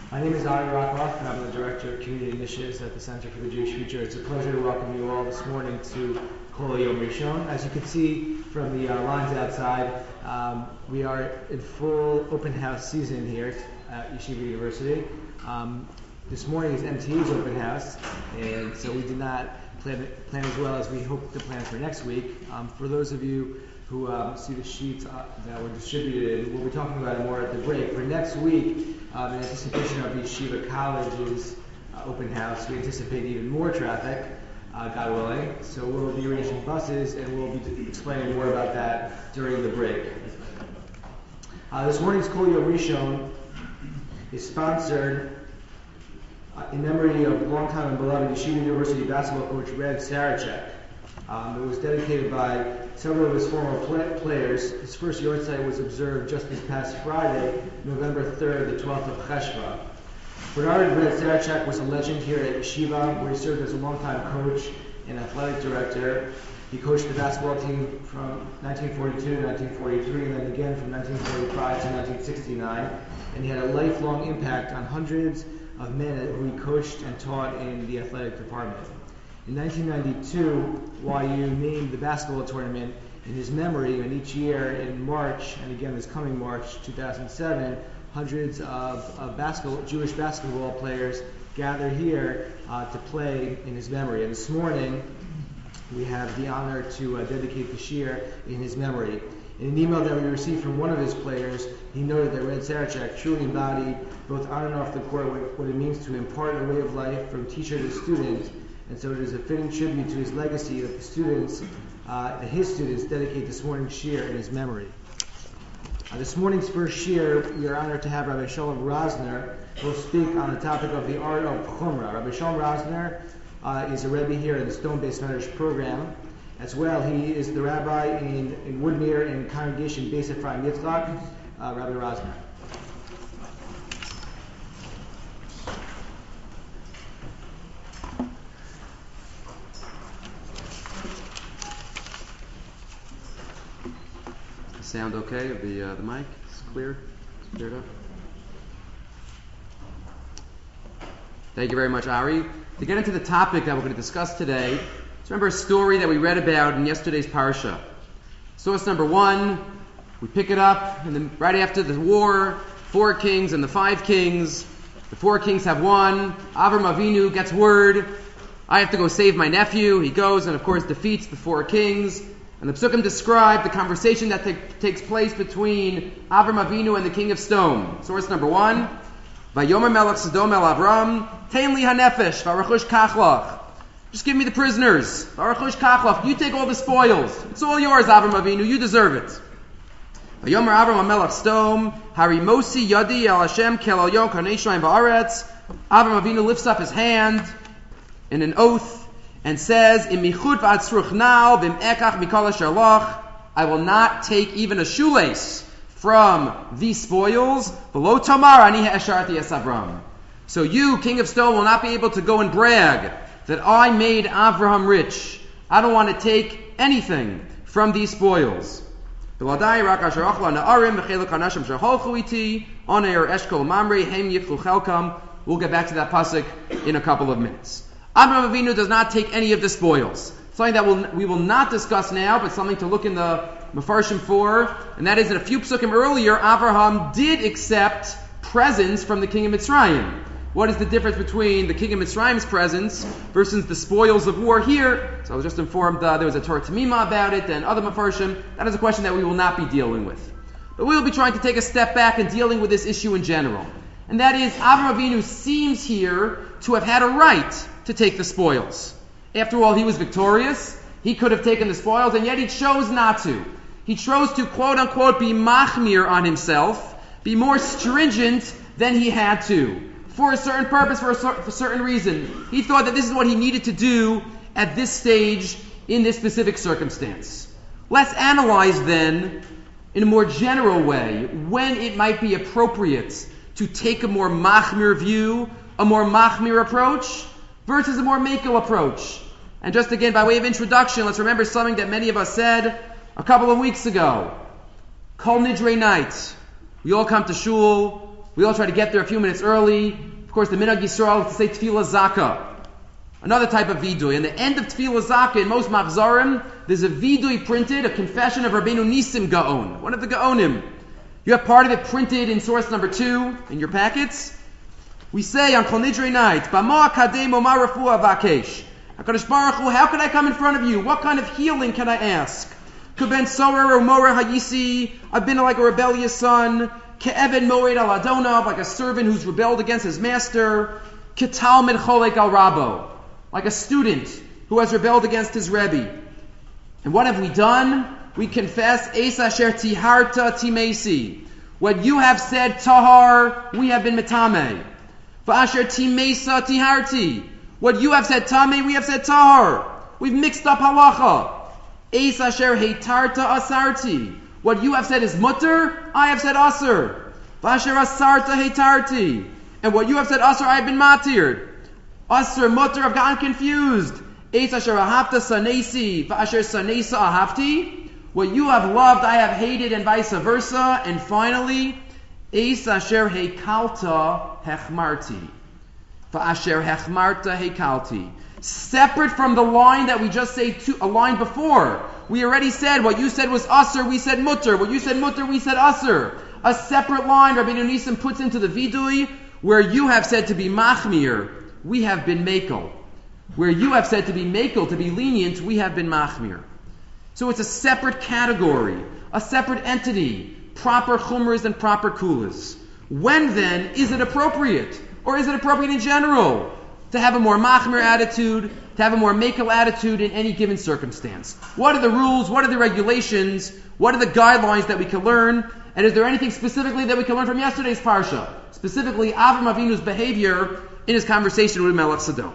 My name is Ari Rockoff, and I'm the Director of Community Initiatives at the Center for the Jewish Future. It's a pleasure to welcome you all this morning to Kol Yom Rishon. As you can see from the lines outside, we are in full open house season here at Yeshiva University. This morning is MTU's open house, and so we did not plan as well as we hoped to plan for next week. For those of you who see the sheets that were distributed, we'll be talking about it more at the break. For next week, in anticipation of Yeshiva College's open house, we anticipate even more traffic, God willing. So we'll be arranging buses, and we'll be explaining more about that during the break. This morning's Kol Yom Rishon is sponsored in memory of longtime and beloved Yeshiva University basketball coach Red Sarachek. It was dedicated by several of his former players. His first yahrzeit was observed just this past Friday, November 3rd, the 12th of Cheshvan. Bernard Red Sarachek was a legend here at Yeshiva, where he served as a longtime coach and athletic director. He coached the basketball team from 1942 to 1943, and then again from 1945 to 1969. And he had a lifelong impact on hundreds of men who he coached and taught in the athletic department. In 1992, YU named the basketball tournament in his memory, and each year in March, and again this coming March 2007, hundreds of Jewish basketball players gather here to play in his memory. And this morning, we have the honor to dedicate the shir in his memory. In an email that we received from one of his players, he noted that Red Sarachek truly embodied, both on and off the court, what it means to impart a way of life from teacher to student. And so it is a fitting tribute to his legacy that his students dedicate this morning's shir in his memory. This morning's first shir, we are honored to have Rabbi Shalom Rosner, who will speak on the topic of the art of Chumrah. Rabbi Shalom Rosner is a Rebbe here in the Stone-Based Medrash program. As well, he is the rabbi in Woodmere in Congregation Beis Ephraim Yitzchak. Rabbi Rosner. Sound okay of the mic? It's clear? It's cleared up? Thank you very much, Ari. To get into the topic that we're going to discuss today, let's remember a story that we read about in yesterday's parsha. Source number 1, we pick it up, and then right after the war, 4 kings and the 5 kings. The 4 kings have won. Avram Avinu gets word, I have to go save my nephew. He goes and, of course, defeats the 4 kings. And the Psukim describe the conversation that takes place between Avram Avinu and the king of stone. Source number 1, Vayomer Melech Sodom el Avram, Tein li hanefesh, v'arachush kachlach. Just give me the prisoners. V'arachush kachlach. You take all the spoils. It's all yours, Avram Avinu. You deserve it. Vayomer Avram Melech Sodom, Harimosi yadi el Hashem kel al yom karnei shmayim va'aretz. Avram Avinu lifts up his hand in an oath and says, I will not take even a shoelace from these spoils. So you, king of stone, will not be able to go and brag that I made Avraham rich. I don't want to take anything from these spoils. We'll get back to that pasuk in a couple of minutes. Avraham Avinu does not take any of the spoils. Something that we will not discuss now, but something to look in the Mefarshim for, and that is that a few psukim earlier, Avraham did accept presents from the king of Mitzrayim. What is the difference between the king of Mitzrayim's presents versus the spoils of war here? So I was just informed there was a Torah Tamima about it and other Mefarshim. That is a question that we will not be dealing with. But we will be trying to take a step back and dealing with this issue in general. And that is, Avraham Avinu seems here to have had a right to take the spoils. After all, he was victorious. He could have taken the spoils, and yet he chose not to. He chose to, quote-unquote, be machmir on himself, be more stringent than he had to, for a certain purpose, for a certain reason. He thought that this is what he needed to do at this stage, in this specific circumstance. Let's analyze, then, in a more general way, when it might be appropriate to take a more machmir view, a more machmir approach, versus a more makel approach. And just again, by way of introduction, let's remember something that many of us said a couple of weeks ago. Kol Nidre night. We all come to shul. We all try to get there a few minutes early. Of course, the Minhag Yisrael is to say Tefillah Zaka. Another type of vidui. In the end of Tefillah Zaka, in most Machzarim, there's a vidui printed, a confession of Rabbeinu Nisim Gaon, one of the Gaonim. You have part of it printed in source number 2 in your packets. We say on Kol Nidrei night, Bama Kadem Omar Refuah Vakesh. HaKadosh Baruch Hu, how can I come in front of you? What kind of healing can I ask? Kuben Sorer or Morer Hayisi, I've been like a rebellious son. Ke'eved Moed al Adonav, like a servant who's rebelled against his master. Ke'talmid Cholek al Rabo, like a student who has rebelled against his Rebbe. And what have we done? We confess, Eis asher tiharta timesi. What you have said, tahar, we have been metameh. V'asher timesa tiharti. What you have said, tameh, we have said tahar. We've mixed up halacha. Eis asher heitarta asarti. What you have said is mutter, I have said asr. V'asher asarta heitarti. And what you have said asr, I have been matir. Asr, mutter, I've gotten confused. Eis asher ahavta sanesi, v'asher sanesa ahavti. What you have loved, I have hated, and vice versa. And finally, Eis asher heikalta hechmarti. V'asher hechmarta heikalti. Separate from the line that we just say a line before. We already said what you said was asr, we said mutter. What you said mutter, we said asr. A separate line Rabbeinu Nisim puts into the vidui, where you have said to be machmir, we have been mekel. Where you have said to be mekel, to be lenient, we have been machmir. So it's a separate category, a separate entity, proper chumras and proper kulas. When then is it appropriate? Or is it appropriate in general to have a more machmir attitude, to have a more mekel attitude in any given circumstance? What are the rules? What are the regulations? What are the guidelines that we can learn? And is there anything specifically that we can learn from yesterday's parsha? Specifically, Avram Avinu's behavior in his conversation with Melech Sodom.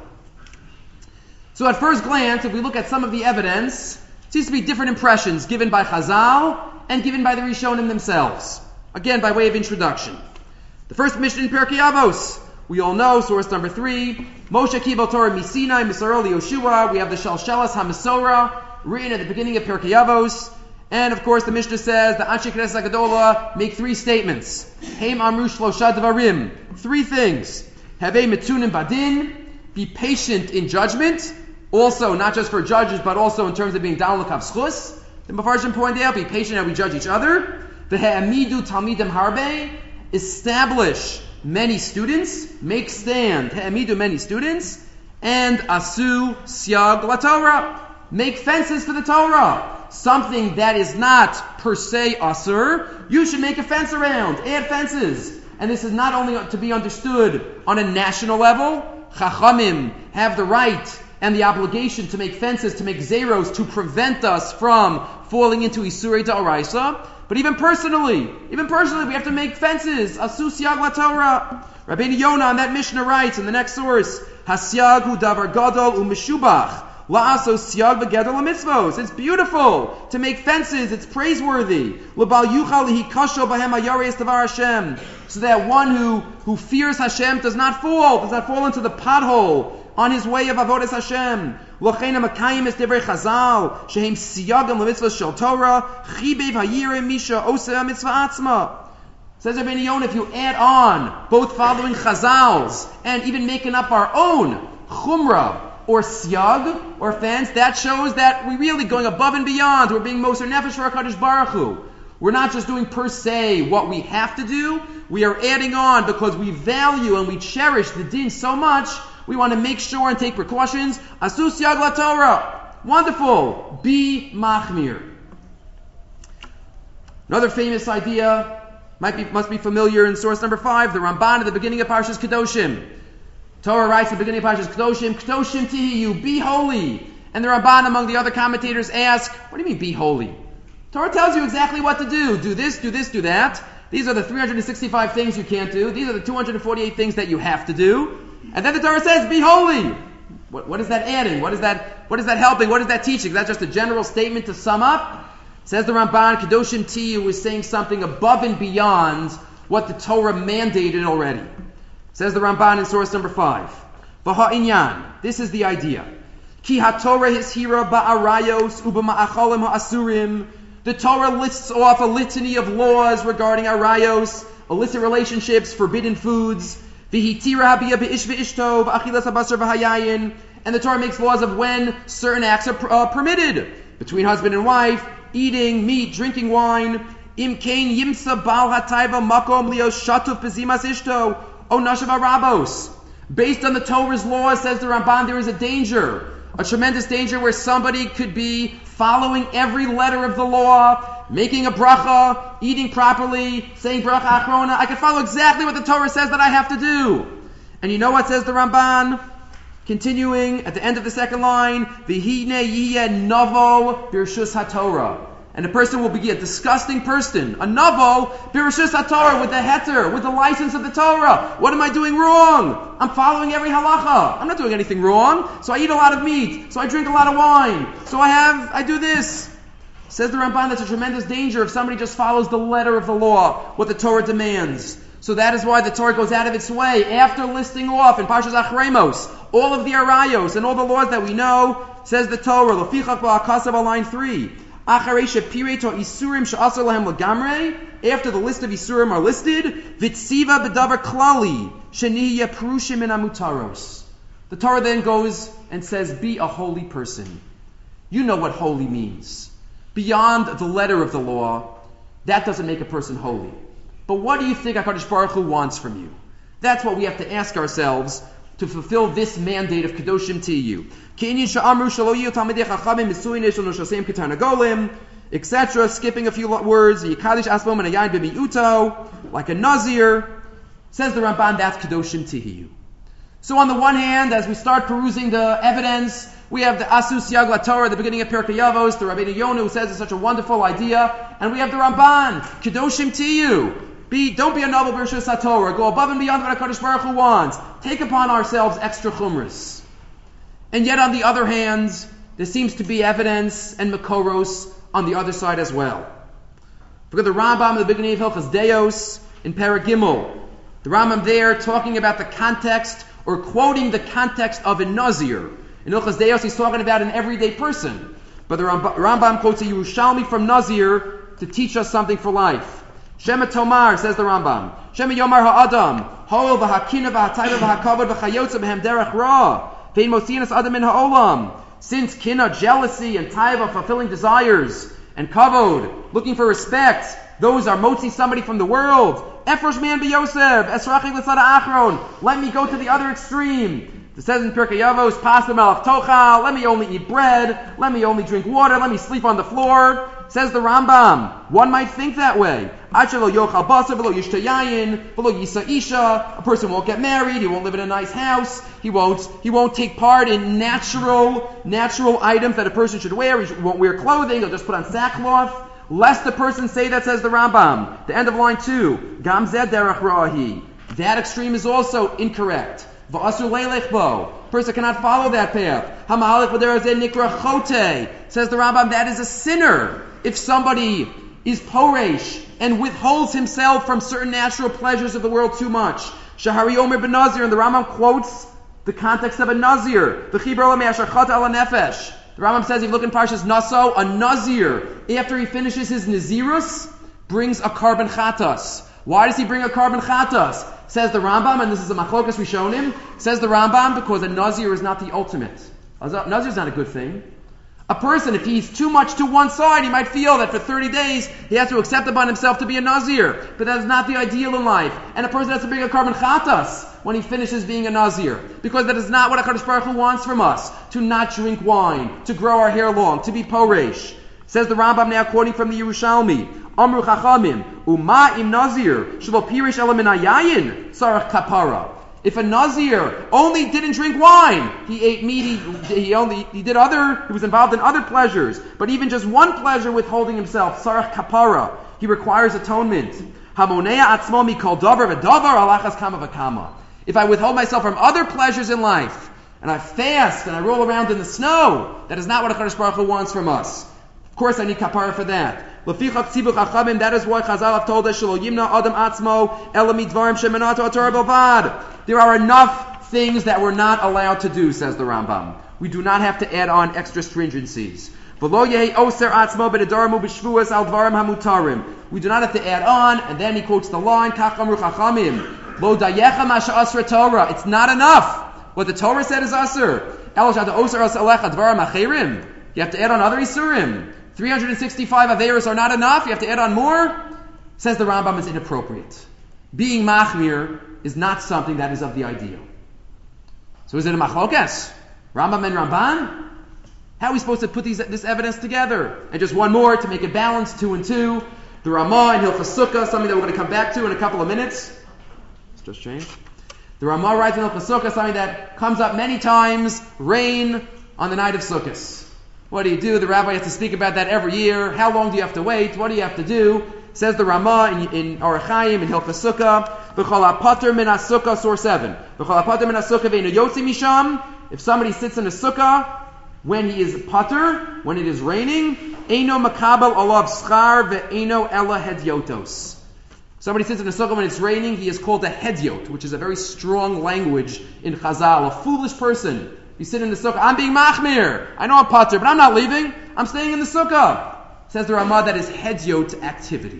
So at first glance, if we look at some of the evidence, it seems to be different impressions given by Chazal and given by the Rishonim themselves. Again, by way of introduction. The first mission in Pirkei Avos, we all know, source number 3, Moshe Kibel Torah Misinai Misaro Yoshua. We have the Shalshelas HaMasorah written at the beginning of Pirkei Avos. And of course, the Mishnah says the Anshe Knesset HaGadola make 3 statements. Heim Amru Shlosha Dvarim. 3 things. Havei Metunim Badin. Be patient in judgment. Also, not just for judges, but also in terms of being down l'kav schus. The Mefarshim point out, be patient how we judge each other. V'he'amidu talmidim harbe. Establish many students. Make stand. He'amidu many students. And asu siag la Torah. Make fences for the Torah. Something that is not per se asur, you should make a fence around. Add fences. And this is not only to be understood on a national level. Chachamim have the right and the obligation to make fences, to make zeros, to prevent us from falling into Isurei Da'oraisa. But even personally, we have to make fences. Asu siag la Torah. Rabbeinu Yonah on that Mishnah writes in the next source, Hasyag hu davar gadol u'meshubach. La'aso siag v'gedol ha'mitzvos. It's beautiful to make fences. It's praiseworthy. L'bal yuchal lihikasho b'hem hayareis davar Hashem. So that one who fears Hashem does not fall into the pothole on his way of avodas Hashem. L'chein ha'makayim es divrei Chazal shehem siyagam l'mitzvos shel Torah chibev hayireh misha oseh ha'mitzvah atzma. Says Rabbeinu Yonah, if you add on both following Chazals and even making up our own chumrah or siyag or fence, that shows that we're really going above and beyond. We're being moser nefesh for HaKadosh Baruch Hu. We're not just doing per se what we have to do. We are adding on because we value and we cherish the din so much. We want to make sure and take precautions. Asu siyag la Torah. Wonderful. Be machmir. Another famous idea must be familiar in source number 5, the Ramban at the beginning of Parshas Kedoshim. Torah writes at the beginning of Parshas Kedoshim, Kedoshim tihiyu, be holy. And the Ramban, among the other commentators, ask, what do you mean be holy? Torah tells you exactly what to do. Do this, do this, do that. These are the 365 things you can't do. These are the 248 things that you have to do. And then the Torah says, be holy. What is that adding? What is that helping? What is that teaching? Is that just a general statement to sum up? Says the Ramban, Kedoshim tihiyu is saying something above and beyond what the Torah mandated already. Says the Ramban in source number 5. V'ha'inyan. This is the idea. Ki ha-Torah hishira ba'arayos uba'ma'acholim ha'asurim. The Torah lists off a litany of laws regarding arayos, illicit relationships, forbidden foods. And the Torah makes laws of when certain acts are permitted. Between husband and wife, eating meat, drinking wine. Im kain yimsa bal hatayva makom lios shatuf bezimas ishto o nashav arabos. Based on the Torah's law, says the Ramban, there is a danger, a tremendous danger where somebody could be following every letter of the law, making a bracha, eating properly, saying bracha achrona. I can follow exactly what the Torah says that I have to do. And you know what says the Ramban? Continuing at the end of the second line, V'hine yiyeh navo b'rshus haTorah. And a person will be a disgusting person. A navo b'rshus haTorah, with the heter, with the license of the Torah. What am I doing wrong? I'm following every halacha. I'm not doing anything wrong. So I eat a lot of meat. So I drink a lot of wine. So I do this. Says the Ramban, that's a tremendous danger if somebody just follows the letter of the law, what the Torah demands. So that is why the Torah goes out of its way, after listing off in Parshas Achremos, all of the arayos and all the laws that we know, says the Torah, Lefichach ba'akasav on line 3. After the list of Isurim are listed, Vitziva b'davar klali, sheniya prushim min amutaros. The Torah then goes and says, be a holy person. You know what holy means. Beyond the letter of the law, that doesn't make a person holy. But what do you think HaKadosh Baruch Hu wants from you? That's what we have to ask ourselves to fulfill this mandate of Kedoshim Tiyu. Etc. Skipping a few words. Like a Nazir. Says the Ramban, that's Kedoshim Tiyu. So on the one hand, as we start perusing the evidence, we have the Asus Yag LaTorah at the beginning of Pirkei Avos, the Rabbeinu Yonah who says it's such a wonderful idea, and we have the Ramban, Kedoshim Tiyu. Don't be a noble b'rshus haTorah. Go above and beyond what HaKadosh Baruch Hu wants. Take upon ourselves extra chumras. And yet on the other hand, there seems to be evidence and makoros on the other side as well. Look at the Rambam at the beginning of Hilchos Deos in Perek Gimel. The Rambam there talking about the context, or quoting the context of a Nazir. In Hilchos Deos he's talking about an everyday person. But the Rambam quotes a Yerushalmi from Nazir to teach us something for life. Shema Tomar, says the Rambam. Shema Yomar Ha'adam. Ho'el v'ha'kina v'ha'tayva v'ha'kavod v'chayotza b'hem derech ra. Ve'in mosinas adam min ha'olam. Since kina, jealousy, and taiva, fulfilling desires, and kavod, looking for respect, those are motzi, somebody from the world. Efrosh man b'yosef, esrachik l'sada achron. Let me go to the other extreme. It says in Pirkei Avos, Pas melach tochal, let me only eat bread, let me only drink water, let me sleep on the floor. Says the Rambam, one might think that way. A person won't get married, he won't live in a nice house, he won't take part in natural items that a person should wear, he won't wear clothing, he'll just put on sackcloth. Lest the person say that, says the Rambam. The end of line 2. Gam zed derech ra'ahi. That extreme is also incorrect. V'asur leilech bo. Person cannot follow that path. Hamahalik v'derazeh nikra chote. Says the Rambam, that is a sinner. If somebody is poresh and withholds himself from certain natural pleasures of the world too much. Shahari Omer ben Nazir, and the Rambam quotes the context of a Nazir. The Rambam says, if you look in Parshas Naso, a Nazir, after he finishes his Nazirus, brings a carbon chatas. Why does he bring a carbon chatas? Says the Rambam, and this is a machlokas rishonim, says the Rambam, because a Nazir is not the ultimate. A Nazir is not a good thing. A person, if he's too much to one side, he might feel that for 30 days he has to accept upon himself to be a Nazir. But that is not the ideal in life. And a person has to bring a carbon chatas when he finishes being a Nazir. Because that is not what HaKadosh Baruch Hu wants from us. To not drink wine, to grow our hair long, to be poresh. Says the Rambam now, quoting from the Yerushalmi, Amru Chachamim, Uma im Nazir, Shelo pirish ela min hayayin, Sarach kapara. If a Nazir only didn't drink wine, he ate meat, he was involved in other pleasures, but even just one pleasure withholding himself, Sarach kapara, he requires atonement. Hamonea atzmo mikol davar v'davar alachas kama v'kama. If I withhold myself from other pleasures in life, and I fast, and I roll around in the snow, that is not what HaKadosh Baruch Hu wants from us. Of course I need kapara for that. That is why Chazal have told us, there are enough things that we're not allowed to do, says the Rambam. We do not have to add on extra stringencies. V'lo yehi oser atzmo b'nedaramu b'shvuas al dvarim hamutarim. We do not have to add on, and then he quotes the line, Kach amru chachamim, Lo dayecha ma she'asra Torah. It's not enough. What the Torah said is asr. El shada oser as alecha dvarim acherim. You have to add on other isurim. 365 averos are not enough. You have to add on more. Says the Rambam is inappropriate. Being machmir is not something that is of the ideal. So is it a machlokes? Rambam and Ramban? How are we supposed to put this evidence together? And just one more to make it balanced, 2 and 2. The Ramah in Hilchos Sukkah, something that we're going to come back to in a couple of minutes. It's just changed. The Ramah writes in Hilchos Sukkah something that comes up many times: rain on the night of Sukkot. What do you do? The rabbi has to speak about that every year. How long do you have to wait? What do you have to do? Says the Ramah in Orach Chaim in Hilchos Sukkah, B'chol ha'pater min ha'sukkah, source 7. B'chol ha'pater min ha'sukkah ve'enu yotzi misham. If somebody sits in a sukkah when he is pater, when it is raining, eino makabel alav schar ve'eino ela hedyotos. Somebody sits in a sukkah when it's raining, he is called a hedyot, which is a very strong language in Chazal. A foolish person. You sit in the sukkah, I'm being machmir. I know I'm pater, but I'm not leaving. I'm staying in the sukkah. Says the Ramah, that is hedyot activity.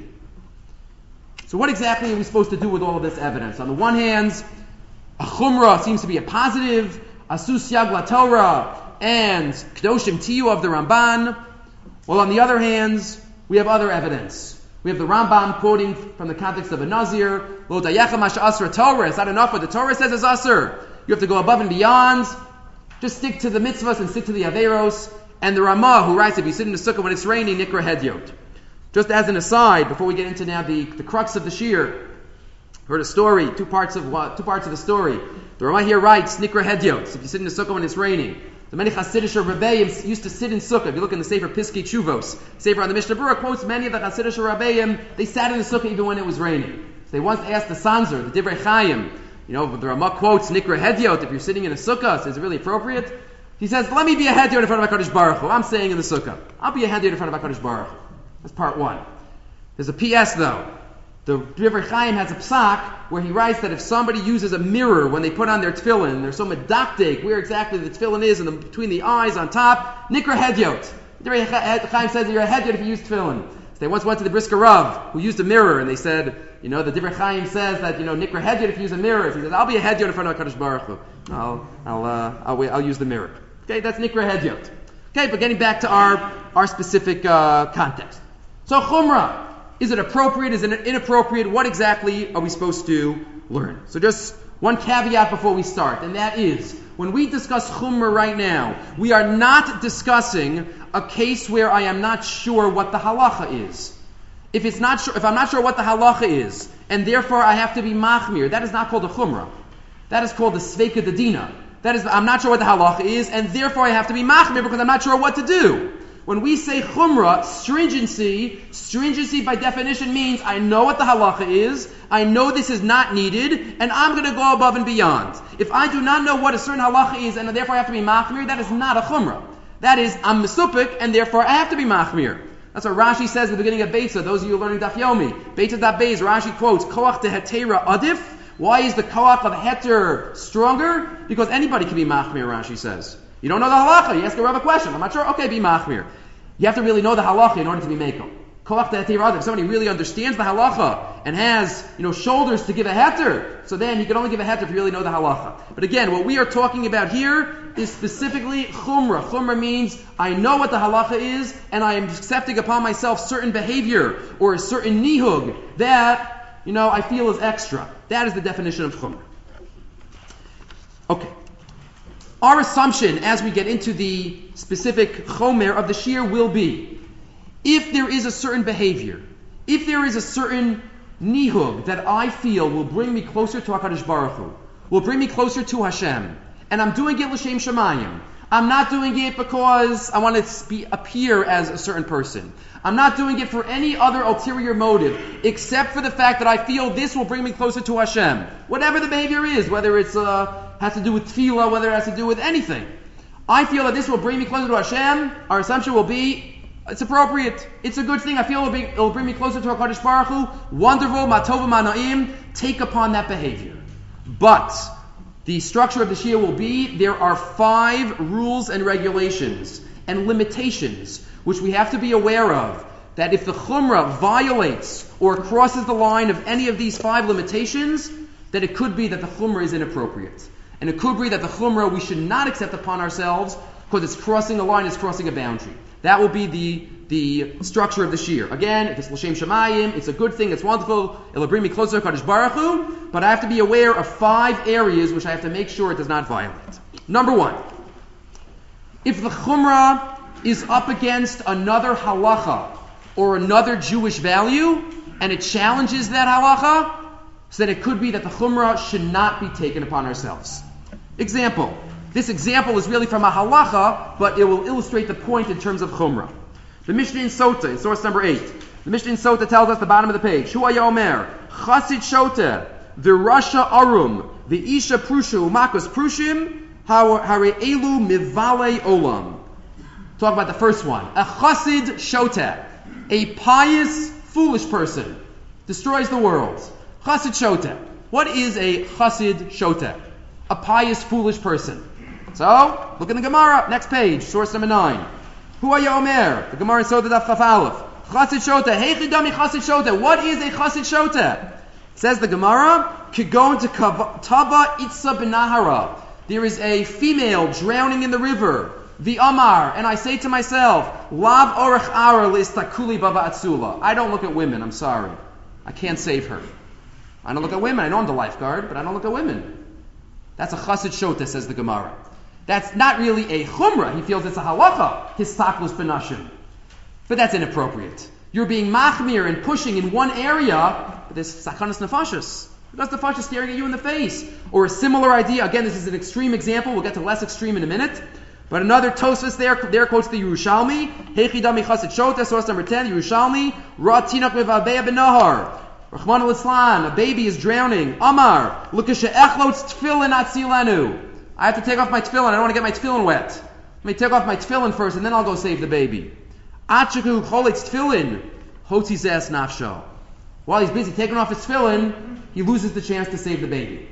So what exactly are we supposed to do with all of this evidence? On the one hand, a chumrah seems to be a positive, asus yag la Torah, and Kedoshim Tiyu of the Ramban. Well, on the other hand, we have other evidence. We have the Rambam quoting from the context of a Nazir, Lo dayecha ma she'asra Torah. Is that enough? What the Torah says is asr. You have to go above and beyond. Just stick to the mitzvahs and stick to the averos. And the Ramah, who writes, if you sit in the sukkah when it's raining, nikra hedyot. Just as an aside, before we get into now the crux of the shir, heard a story, two parts of the story. The Ramah here writes, nikra hedyot. If you sit in the sukkah when it's raining. The many Hasidic Rebbeim used to sit in sukkah. If you look in the Sefer Piskei Tshuvos, Sefer on the Mishnah Berurah quotes many of the Hasidic Rebbeim, they sat in the sukkah even when it was raining. So they once asked the Sanzer, the Divrei Chaim, the Ramah quotes Nikra Hedyot, if you're sitting in a sukkah, so is it really appropriate? He says, let me be a Hedyot in front of HaKadosh Baruch Hu. I'm staying in the sukkah. I'll be a Hedyot in front of HaKadosh Baruch Hu. That's part one. There's a PS though. The Divrei Chaim has a psak where he writes that if somebody uses a mirror when they put on their tefillin, they're so medakdek where exactly the tefillin is and between the eyes on top, Nikra Hedyot. Divrei Chaim says that you're a Hedyot if you use tefillin. So they once went to the Brisker Rav who used a mirror and they said, the Divrei Chaim says that, Nikra Hedyot if you use a mirror. So he says, I'll be a Hedyot in front of HaKadosh Baruch Hu. I'll use the mirror. Okay, that's Nikra Hedyot. Okay, but getting back to our specific context. So Chumrah. Is it appropriate? Is it inappropriate? What exactly are we supposed to learn? So just one caveat before we start, and that is, when we discuss Chumrah right now, we are not discussing a case where I am not sure what the halacha is. If I'm not sure what the halacha is, and therefore I have to be machmir, that is not called a Chumrah. That is called the Sveika Dedina. That is, I'm not sure what the halacha is, and therefore I have to be machmir because I'm not sure what to do. When we say chumrah, stringency by definition means I know what the halacha is, I know this is not needed, and I'm going to go above and beyond. If I do not know what a certain halacha is, and therefore I have to be machmir, that is not a chumrah. That is, I'm mesupik, and therefore I have to be machmir. That's what Rashi says at the beginning of Beitza. Those of you learning Daf Yomi. Beitza.Beis, Rashi quotes, koach tehetera adif. Why is the koach of heter stronger? Because anybody can be machmir, Rashi says. You don't know the halacha. You ask a Rav a question. I'm not sure. Okay, be machmir. You have to really know the halacha in order to be mekel. If somebody really understands the halacha and has, shoulders to give a heter, so then he can only give a heter if you really know the halacha. But again, what we are talking about here is specifically chumrah. Chumrah means I know what the halacha is, and I am accepting upon myself certain behavior or a certain nihug that, I feel is extra. That is the definition of chumrah. Okay. Our assumption as we get into the specific chomer of the shir will be, if there is a certain behavior, if there is a certain nihug that I feel will bring me closer to HaKadosh Baruch Hu, will bring me closer to Hashem, and I'm doing it l'shem shamayim, I'm not doing it because I want to appear as a certain person. I'm not doing it for any other ulterior motive, except for the fact that I feel this will bring me closer to Hashem. Whatever the behavior is, whether it's has to do with tefillah, whether it has to do with anything. I feel that this will bring me closer to Hashem. Our assumption will be, it's appropriate. It's a good thing. I feel it will bring me closer to HaKadosh Baruch Hu. Wonderful, matova manaim. Take upon that behavior. But the structure of the shir will be, there are 5 rules and regulations and limitations, which we have to be aware of, that if the chumrah violates or crosses the line of any of these 5 limitations, that it could be that the chumrah is inappropriate. And it could be that the chumrah we should not accept upon ourselves because it's crossing a line, it's crossing a boundary. That will be the structure of the shir. Again, if it's l'shem shamayim, it's a good thing, it's wonderful, it'll bring me closer to Kadosh Baruch Hu, but I have to be aware of 5 areas which I have to make sure it does not violate. Number 1, if the chumrah is up against another halacha or another Jewish value, and it challenges that halacha, so then it could be that the chumrah should not be taken upon ourselves. Example. This example is really from a halacha, but it will illustrate the point in terms of chumrah. The Mishnah in Sota, in source number 8. The Mishnah in Sota tells us the bottom of the page. Hu haya omer, chasid shota, v'rasha arum, v'isha prushu, makos prushim, hare elu mivale olam. Talk about the first one. A chasid shota, a pious, foolish person, destroys the world. Chasid shota. What is a chasid shota? A pious, foolish person. So, look in the Gemara, next page, source number 9. Hu haya omer, the Gemara in Sota Daf Chaf Aleph. Chasid shota, heichi dami chasid shota. What is a chasid shota? Says the Gemara, kigon to tava itza benahara. There is a female drowning in the river. The Amar, and I say to myself, Lav orach ara listakuli bava atzula. I don't look at women, I'm sorry. I can't save her. I don't look at women. I know I'm the lifeguard, but I don't look at women. That's a chasid shota, says the Gemara. That's not really a chumrah. He feels it's a halacha, his taklus benashim. But that's inappropriate. You're being machmir and pushing in one area, but there's sakanas nefashos. Because the nefashos staring at you in the face. Or a similar idea, again, this is an extreme example, we'll get to less extreme in a minute. But another Tosfos there quotes the Yerushalmi, Heichi dami chasid shota, source number 10, Yerushalmi, Ra tinok mevabeya benahar. Rahman al-Islam, a baby is drowning. Amar, Lukasha echlotz tefillin atzilenu. I have to take off my tefillin. I don't want to get my tefillin wet. Let me take off my tefillin first, and then I'll go save the baby. Achaku choletz tefillin, hotzizes nafsho. While he's busy taking off his tefillin, he loses the chance to save the baby.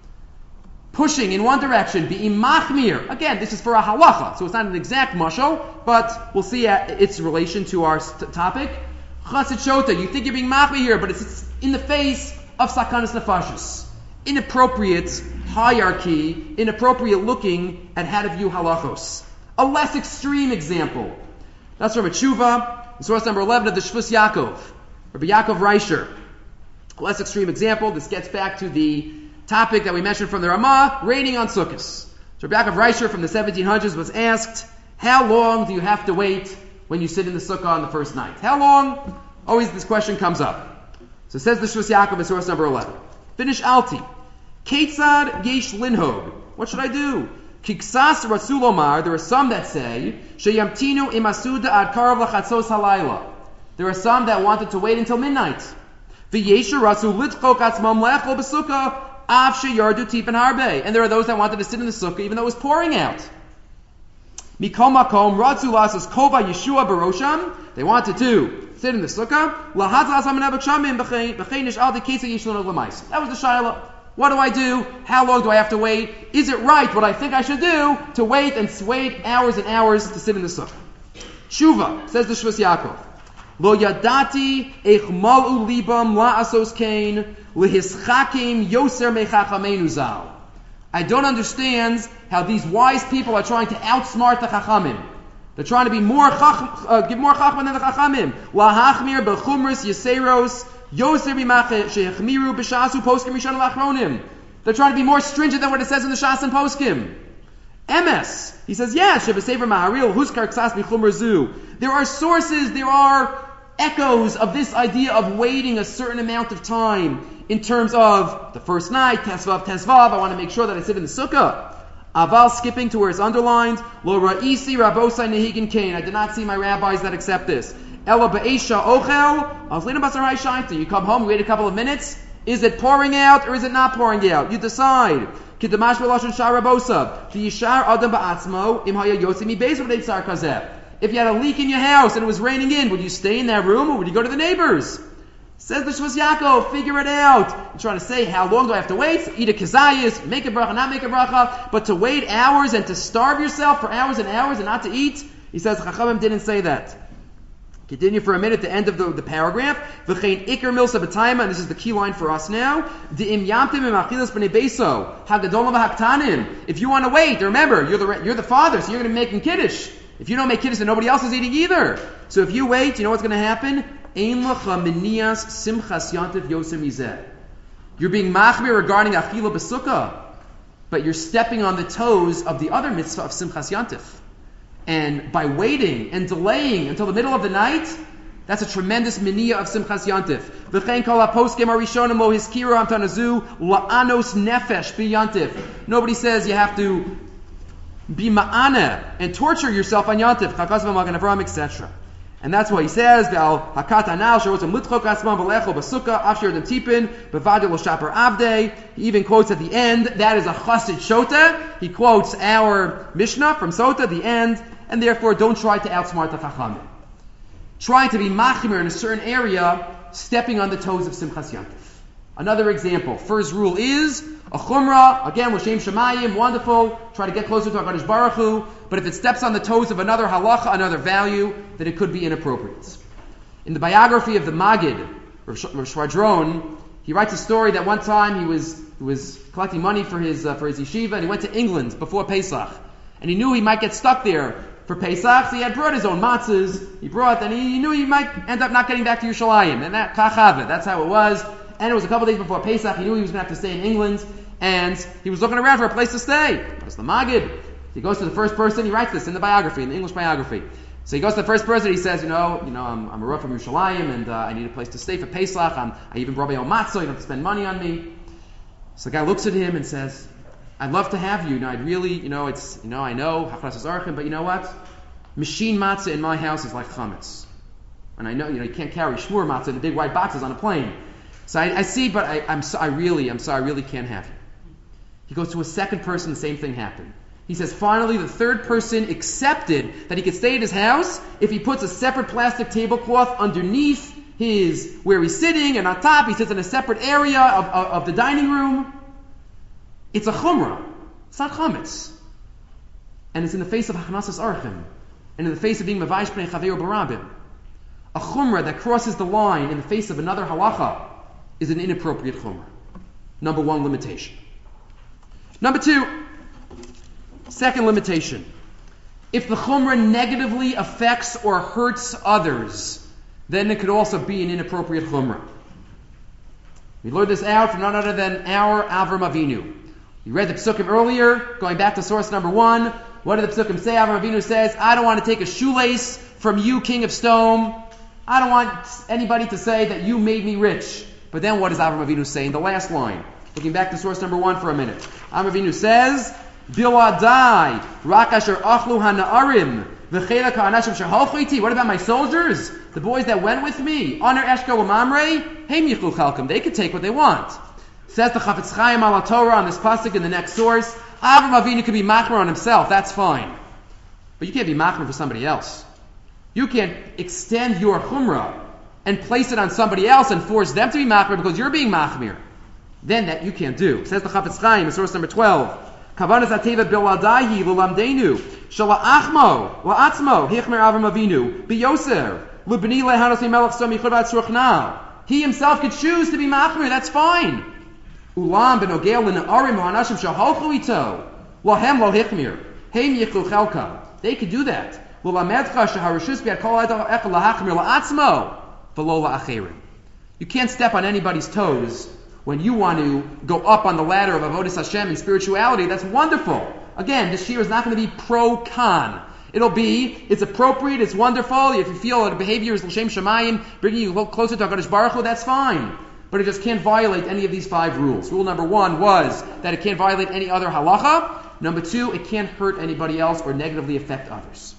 Pushing in one direction, being machmir. Again, this is for a halacha, so it's not an exact mashal, but we'll see its relation to our topic. Chasid shota, you think you're being machmir here, but it's in the face of sakanas nefashos. Inappropriate hierarchy, inappropriate looking at how to view halachos. A less extreme example. That's from a tshuva, source number 11 of the Shvus Yaakov, Rabbi Yaakov Reisher. A less extreme example. This gets back to the topic that we mentioned from the Ramah, raining on Sukkot. So Rabbi Yaakov Reisher from the 1700s was asked, how long do you have to wait when you sit in the sukkah on the first night? How long? Always this question comes up. So it says the Shvus Yaakov in source number 11. Finish alti. Ketzad yesh linhog. What should I do? Kiksas rasulomar. There are some that say sheyamtinu imasuda ad karav lachatzos halayla. There are some that wanted to wait until midnight. V'yesha rasul litchok atzmam lechol b'sukkah av sheyardu tipan harbe. And there are those that wanted to sit in the sukkah even though it was pouring out. Mikol makom ratzu lasas kova Yeshua barosham. They wanted to sit in the sukkah. Lahaz lasam nebakshamim b'cheinish al dekesa yishlon l'mais. That was the shayla. What do I do? How long do I have to wait? Is it right, what I think I should do, to wait and wait hours and hours to sit in the sukkah? Tshuva, says the Shvus Yaakov. Lo yadati eich mal'u libam la'asos kain lehischakim yoser mechachamenu zal. I don't understand how these wise people are trying to outsmart the chachamim. They're trying to be more give more chacham than the chachamim. Lahachmir bechumris yeseros Yoser b'mache sheyachmiru b'shasu poskim rishon lachronim. They're trying to be more stringent than what it says in the Shas and Poskim. MS. He says, yes, shebesever maharil huskar ksas b'chumr zu. There are sources, there are echoes of this idea of waiting a certain amount of time in terms of the first night, tesvav, I want to make sure that I sit in the sukkah. Aval, skipping to where it's underlined, lo ra'isi rabosai nehigin kain. I did not see my rabbis that accept this. Ela ba'esha ochel, avlina basarai shaita. You come home, you wait a couple of minutes. Is it pouring out or is it not pouring out? You decide. Kidamash v'lashon shar rabosav. V'yishar adam ba'atzmo im haya yotzi mi beis v'dei tzar kazeh. If you had a leak in your house and it was raining in, would you stay in that room or would you go to the neighbors? Says the Shvus Yaakov, figure it out. You're trying to say, how long do I have to wait? Eat a kazayas, make a bracha, not make a bracha, but to wait hours and to starve yourself for hours and hours and not to eat, He says, Chachamim didn't say that. Continue for a minute, the end of the paragraph. V'chein ikar milsa b'tayma, and this is the key line for us now. D'im yamtim im achilas b'nei beso, hagadolam v'haktanim. If you want to wait, remember, you're the father, so you're going to be making kiddush. If you don't make kiddush, then nobody else is eating either. So if you wait, you know what's going to happen? Ein lecha minias simchas yantiv yosem mizeh. You're being machmir regarding achila b'sukkah, but you're stepping on the toes of the other mitzvah of simchas yantiv. And by waiting and delaying until the middle of the night, that's a tremendous miniyah of Simchas Yantif. V'chein kol haposkim harishonim lo hiskiru hamtanazu la'anos nefesh b'yantif. Nobody says you have to be ma'ana and torture yourself on Yantif, Chakos v'magen Avram, etc. And that's why he says, V'al hakat anal sherotzim litchok asman v'lecho b'sukkah afshir dem tipin b'vadir lo shaper avdei. He even quotes at the end, that is a chassid shota. He quotes our Mishnah from Sota, the end, and therefore don't try to outsmart the Chachamim. Trying to be machmir in a certain area, stepping on the toes of Simchas Yantif. Another example, first rule is, a chumrah, again, l'shem shemayim, wonderful, try to get closer to HaKadosh Baruch Hu, but if it steps on the toes of another halacha, another value, then it could be inappropriate. In the biography of the Maggid, Rav Shvadron, he writes a story that one time he was collecting money for his yeshiva, and he went to England before Pesach, and he knew he might get stuck there for Pesach, so he had brought his own matzahs, and he knew he might end up not getting back to Yerushalayim, and that's how it was. And it was a couple days before Pesach. He knew he was going to have to stay in England, and he was looking around for a place to stay. That's the Maggid. He goes to the first person. He writes this in the biography, in the English biography. So he goes to the first person. He says, I'm a Rav from Yerushalayim, and I need a place to stay for Pesach. I even brought my own matzah. You don't have to spend money on me. So the guy looks at him and says, I'd love to have you. I'd really, I know Hachras Zarchim, but you know what? Machine matzah in my house is like chametz, and I know, you can't carry shmur matzah in the big white boxes on a plane. So I see, but I'm sorry, I really can't have you. He goes to a second person, the same thing happened. He says, finally, the third person accepted that he could stay at his house if he puts a separate plastic tablecloth underneath where he's sitting, and on top he sits in a separate area of the dining room. It's a chumrah. It's not chametz. And it's in the face of hachnasas archim, and in the face of being mavaish pnei chaveru barabim. A chumrah that crosses the line in the face of another halacha is an inappropriate chumrah. Number one limitation. Number two, second limitation. If the chumrah negatively affects or hurts others, then it could also be an inappropriate chumrah. We learned this out from none other than our Avram Avinu. You read the Psukim earlier, going back to source number 1. What did the Psukim say? Avram Avinu says, I don't want to take a shoelace from you, king of stone. I don't want anybody to say that you made me rich. But then what does Avram Avinu say in the last line? Looking back to source number 1 for a minute. Avram Avinu says, Biladai, rak asher achlu hana'arim, v'chelak ha'anashim shehalchu iti. What about my soldiers? The boys that went with me? Honor Eshkel u'mamrei, heim yichlu chalkim. They could take what they want. Says the Chafetz Chaim ala Torah on this pasuk in the next source, Avram Avinu could be machmer on himself, that's fine. But you can't be machmer for somebody else. You can't extend your chumrah and place it on somebody else and force them to be machmer because you're being machmir. Then that you can't do. Says the Chafetz Chaim in source number 12, Kavanas ateva biladaihi lulamdenu shala'achmo la'atzmo hichmer Avram Avinu biyoser lubni lehanos melech somi churvat shruchnal. He himself could choose to be machmir, that's fine. Ulam benogel le'na'arim ha'anashim shahalchu ito lahem lo hichmir heim yichlu chelka. They could do that. L'lamedcha sheharishus biad kol echad lahachmir la'atzmo v'lo la'acherim. You can't step on anybody's toes when you want to go up on the ladder of Avodas Hashem and spirituality. That's wonderful. Again, this year is not going to be pro-con. It's appropriate, it's wonderful. If you feel that a behavior is l'shem shamayim, bringing you closer to HaKadosh Baruch Hu, that's fine. But it just can't violate any of these 5 rules. Rule number 1 was that it can't violate any other halacha. Number 2, it can't hurt anybody else or negatively affect others.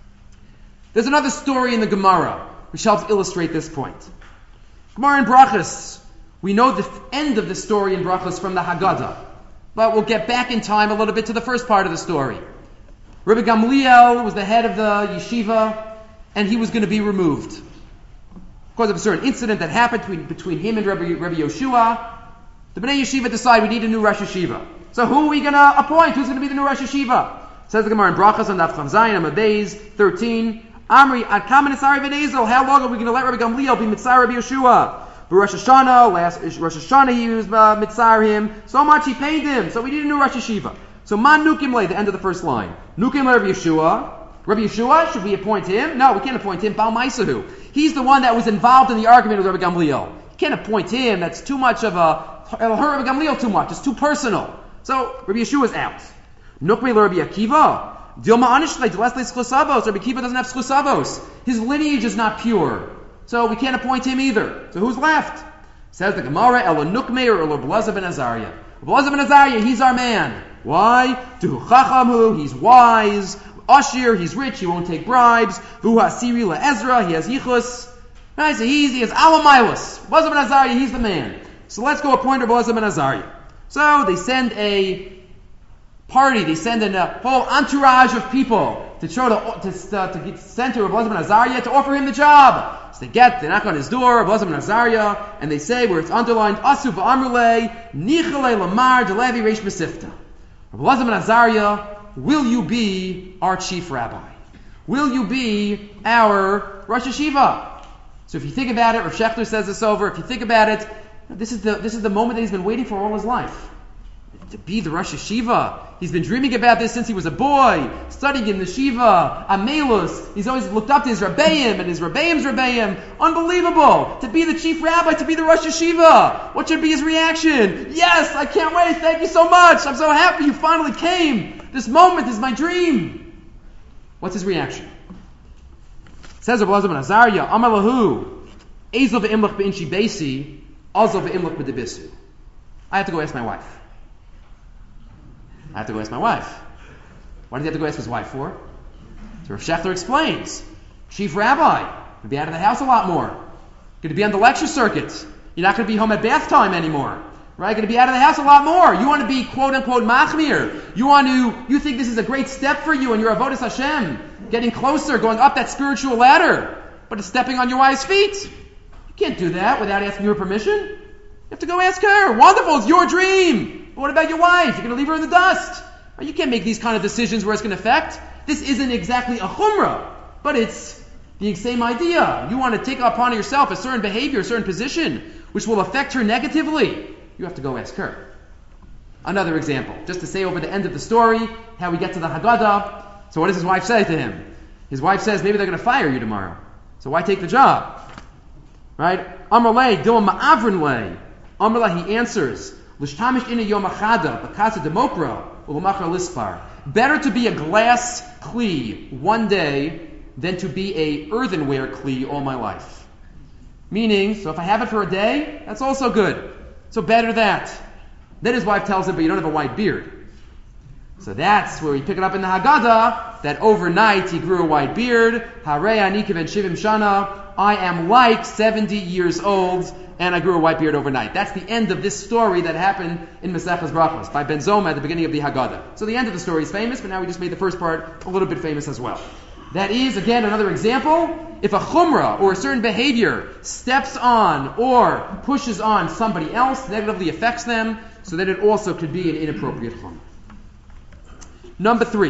There's another story in the Gemara which helps illustrate this point. Gemara in Brachos. We know the end of the story in Brachos from the Haggadah, but we'll get back in time a little bit to the first part of the story. Rabbi Gamliel was the head of the yeshiva, and he was going to be removed because of a certain incident that happened between him and Rabbi Yoshua. The Bnei Yeshiva decide we need a new Rosh Yeshiva. So who are we going to appoint? Who's going to be the new Rosh Yeshiva? Says the Gemara in Brachas on Daf Chav Zayin Amud Beis 13. Amri ad kama nitzar Rabbi Nezel. How long are we going to let Rabbi Gamliel be mitzar Rabbi Yeshua? For Rosh Hashanah, last Rosh Hashanah he was mitzar him. So much he paid him. So we need a new Rosh Hashiva. So man nukim le, the end of the first line. Nukim le Rabbi Yeshua. Rabbi Yeshua, should we appoint him? No, we can't appoint him. Bal Maisahu. He's the one that was involved in the argument with Rabbi Gamliel. You can't appoint him. That's too much of it'll hurt Rabbi Gamliel too much. It's too personal. So Rabbi Yeshua is out. Nukmi le Rabbi Akiva. Dilma Anishleit, Leslie Schlusavos. Rabbi Akiva doesn't have Schlusavos. His lineage is not pure. So we can't appoint him either. So who's left? Says the Gemara, Ela Nukme or Ela Blaza ben Azariah. Blaza ben Azariah, he's our man. Why? Duhu Chachamhu, he's wise. Ashir, he's rich, he won't take bribes. Vuha Asiri la Ezra, he has Yichus. Right, so he has Alamailas. Blaza ben Azariah, he's the man. So let's go appoint Blaza ben Azariah. So they send a party, they send a whole entourage of people to try to get sent to Rabbi Elazar ben Azariah to offer him the job. So they knock on his door, Rabbi Elazar ben Azariah, and they say, where it's underlined, Asu v'amrulei, nichale lamar delevi reish mesifta. Rabbi Elazar ben Azariah, will you be our chief rabbi? Will you be our Rosh Hashiva? So if you think about it, Rav Shechter says this over, if you think about it, this is the moment that he's been waiting for all his life. To be the Rosh Hashiva. He's been dreaming about this since he was a boy, studying in the Shiva, Amelus. He's always looked up to his Rabbeim and his Rabbeim's Rabbeim. Unbelievable! To be the chief rabbi, to be the Rosh Hashiva. What should be his reaction? Yes, I can't wait. Thank you so much. I'm so happy you finally came. This moment is my dream. What's his reaction? Says Rabbi Elazar ben Azariah, Amar lahu, Ezel ve'imlach be'inshi beisi, Azel ve'imlach b'debisu. I have to go ask my wife. I have to go ask my wife. Why did he have to go ask his wife for? So Rav Shechter explains. Chief rabbi, going to be out of the house a lot more. Going to be on the lecture circuit. You're not going to be home at bath time anymore. Right? Going to be out of the house a lot more. You want to be quote unquote machmir. You think this is a great step for you and your avodas Hashem. Getting closer, going up that spiritual ladder. But it's stepping on your wife's feet. You can't do that without asking her permission. You have to go ask her. Wonderful, it's your dream. But what about your wife? You're going to leave her in the dust. You can't make these kind of decisions where it's going to affect. This isn't exactly a chumrah, but it's the same idea. You want to take upon yourself a certain behavior, a certain position, which will affect her negatively. You have to go ask her. Another example, just to say over the end of the story, how we get to the Haggadah. So what does his wife say to him? His wife says, maybe they're going to fire you tomorrow. So why take the job? Right? Amar lei, dilma ma'avrin lei. Amar lei, he answers, L'shtamish ina yom achada, b'kasa demokra, u'lamachra lispar. Better to be a glass kli one day than to be a earthenware kli all my life. Meaning, so if I have it for a day, that's also good. So better that. Then his wife tells him, but you don't have a white beard. So that's where we pick it up in the Haggadah, that overnight he grew a white beard. Harei ani kiven shivim shana. I am like 70 years old, and I grew a white beard overnight. That's the end of this story that happened in Masechtas Brachos by Ben Zoma at the beginning of the Haggadah. So the end of the story is famous, but now we just made the first part a little bit famous as well. That is, again, another example. If a chumrah or a certain behavior steps on or pushes on somebody else, negatively affects them, so then it also could be an inappropriate chumrah. Number 3.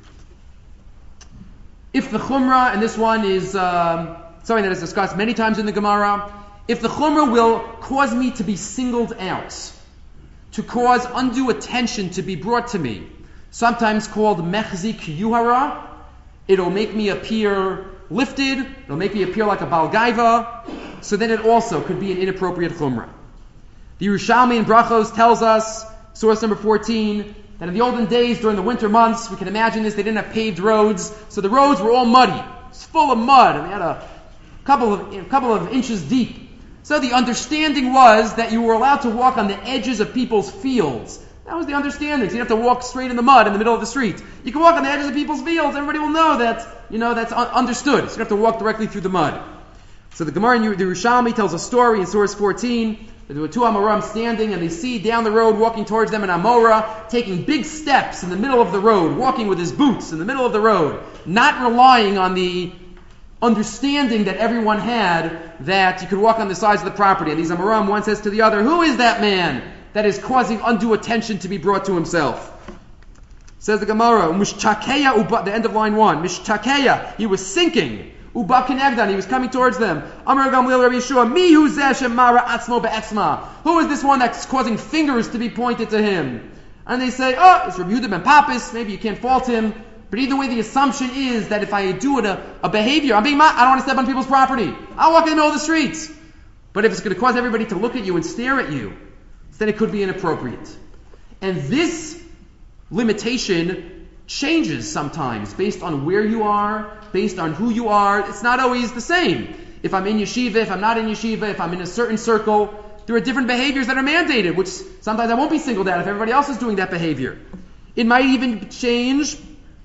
If the chumrah, and this one is something that is discussed many times in the Gemara, if the chumrah will cause me to be singled out, to cause undue attention to be brought to me, sometimes called mechzik yuhara, it'll make me appear lifted, it'll make me appear like a balgaiva, so then it also could be an inappropriate chumrah. The Yerushalmi in Brachos tells us, source number 14, that in the olden days, during the winter months, we can imagine this, they didn't have paved roads, so the roads were all muddy. It's full of mud, and they had a couple of inches deep. So the understanding was that you were allowed to walk on the edges of people's fields. That was the understanding. So you don't have to walk straight in the mud in the middle of the street. You can walk on the edges of people's fields. Everybody will know that, that's understood. So you don't have to walk directly through the mud. So the Gemara in the Yerushalmi tells a story in source 14. There were 2 Amoram standing, and they see down the road, walking towards them, an Amora taking big steps in the middle of the road, walking with his boots in the middle of the road, not relying on the understanding that everyone had that you could walk on the sides of the property. And these Amoram, one says to the other, who is that man that is causing undue attention to be brought to himself? Says the Gemara, the end of line 1. Mishtakeya, he was sinking. Uba Kenegdan, he was coming towards them. Amar Gamliel Rabbi Yeshua, Mihu zeh shemara atzmo be'etzma. Who is this one that's causing fingers to be pointed to him? And they say, oh, it's Rabbi Yehuda ben Papis, maybe you can't fault him. But either way, the assumption is that if I do it a behavior, I don't want to step on people's property. I'll walk in the middle of the streets. But if it's going to cause everybody to look at you and stare at you, then it could be inappropriate. And this limitation changes sometimes based on where you are, based on who you are. It's not always the same. If I'm in yeshiva, if I'm not in yeshiva, if I'm in a certain circle, there are different behaviors that are mandated, which sometimes I won't be singled out if everybody else is doing that behavior. It might even change.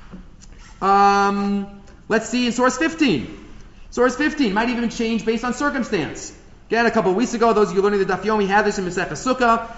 Let's see in source 15. Source 15 might even change based on circumstance. Again, a couple of weeks ago, those of you learning the Daf Yomi had this in Masechah Sukkah.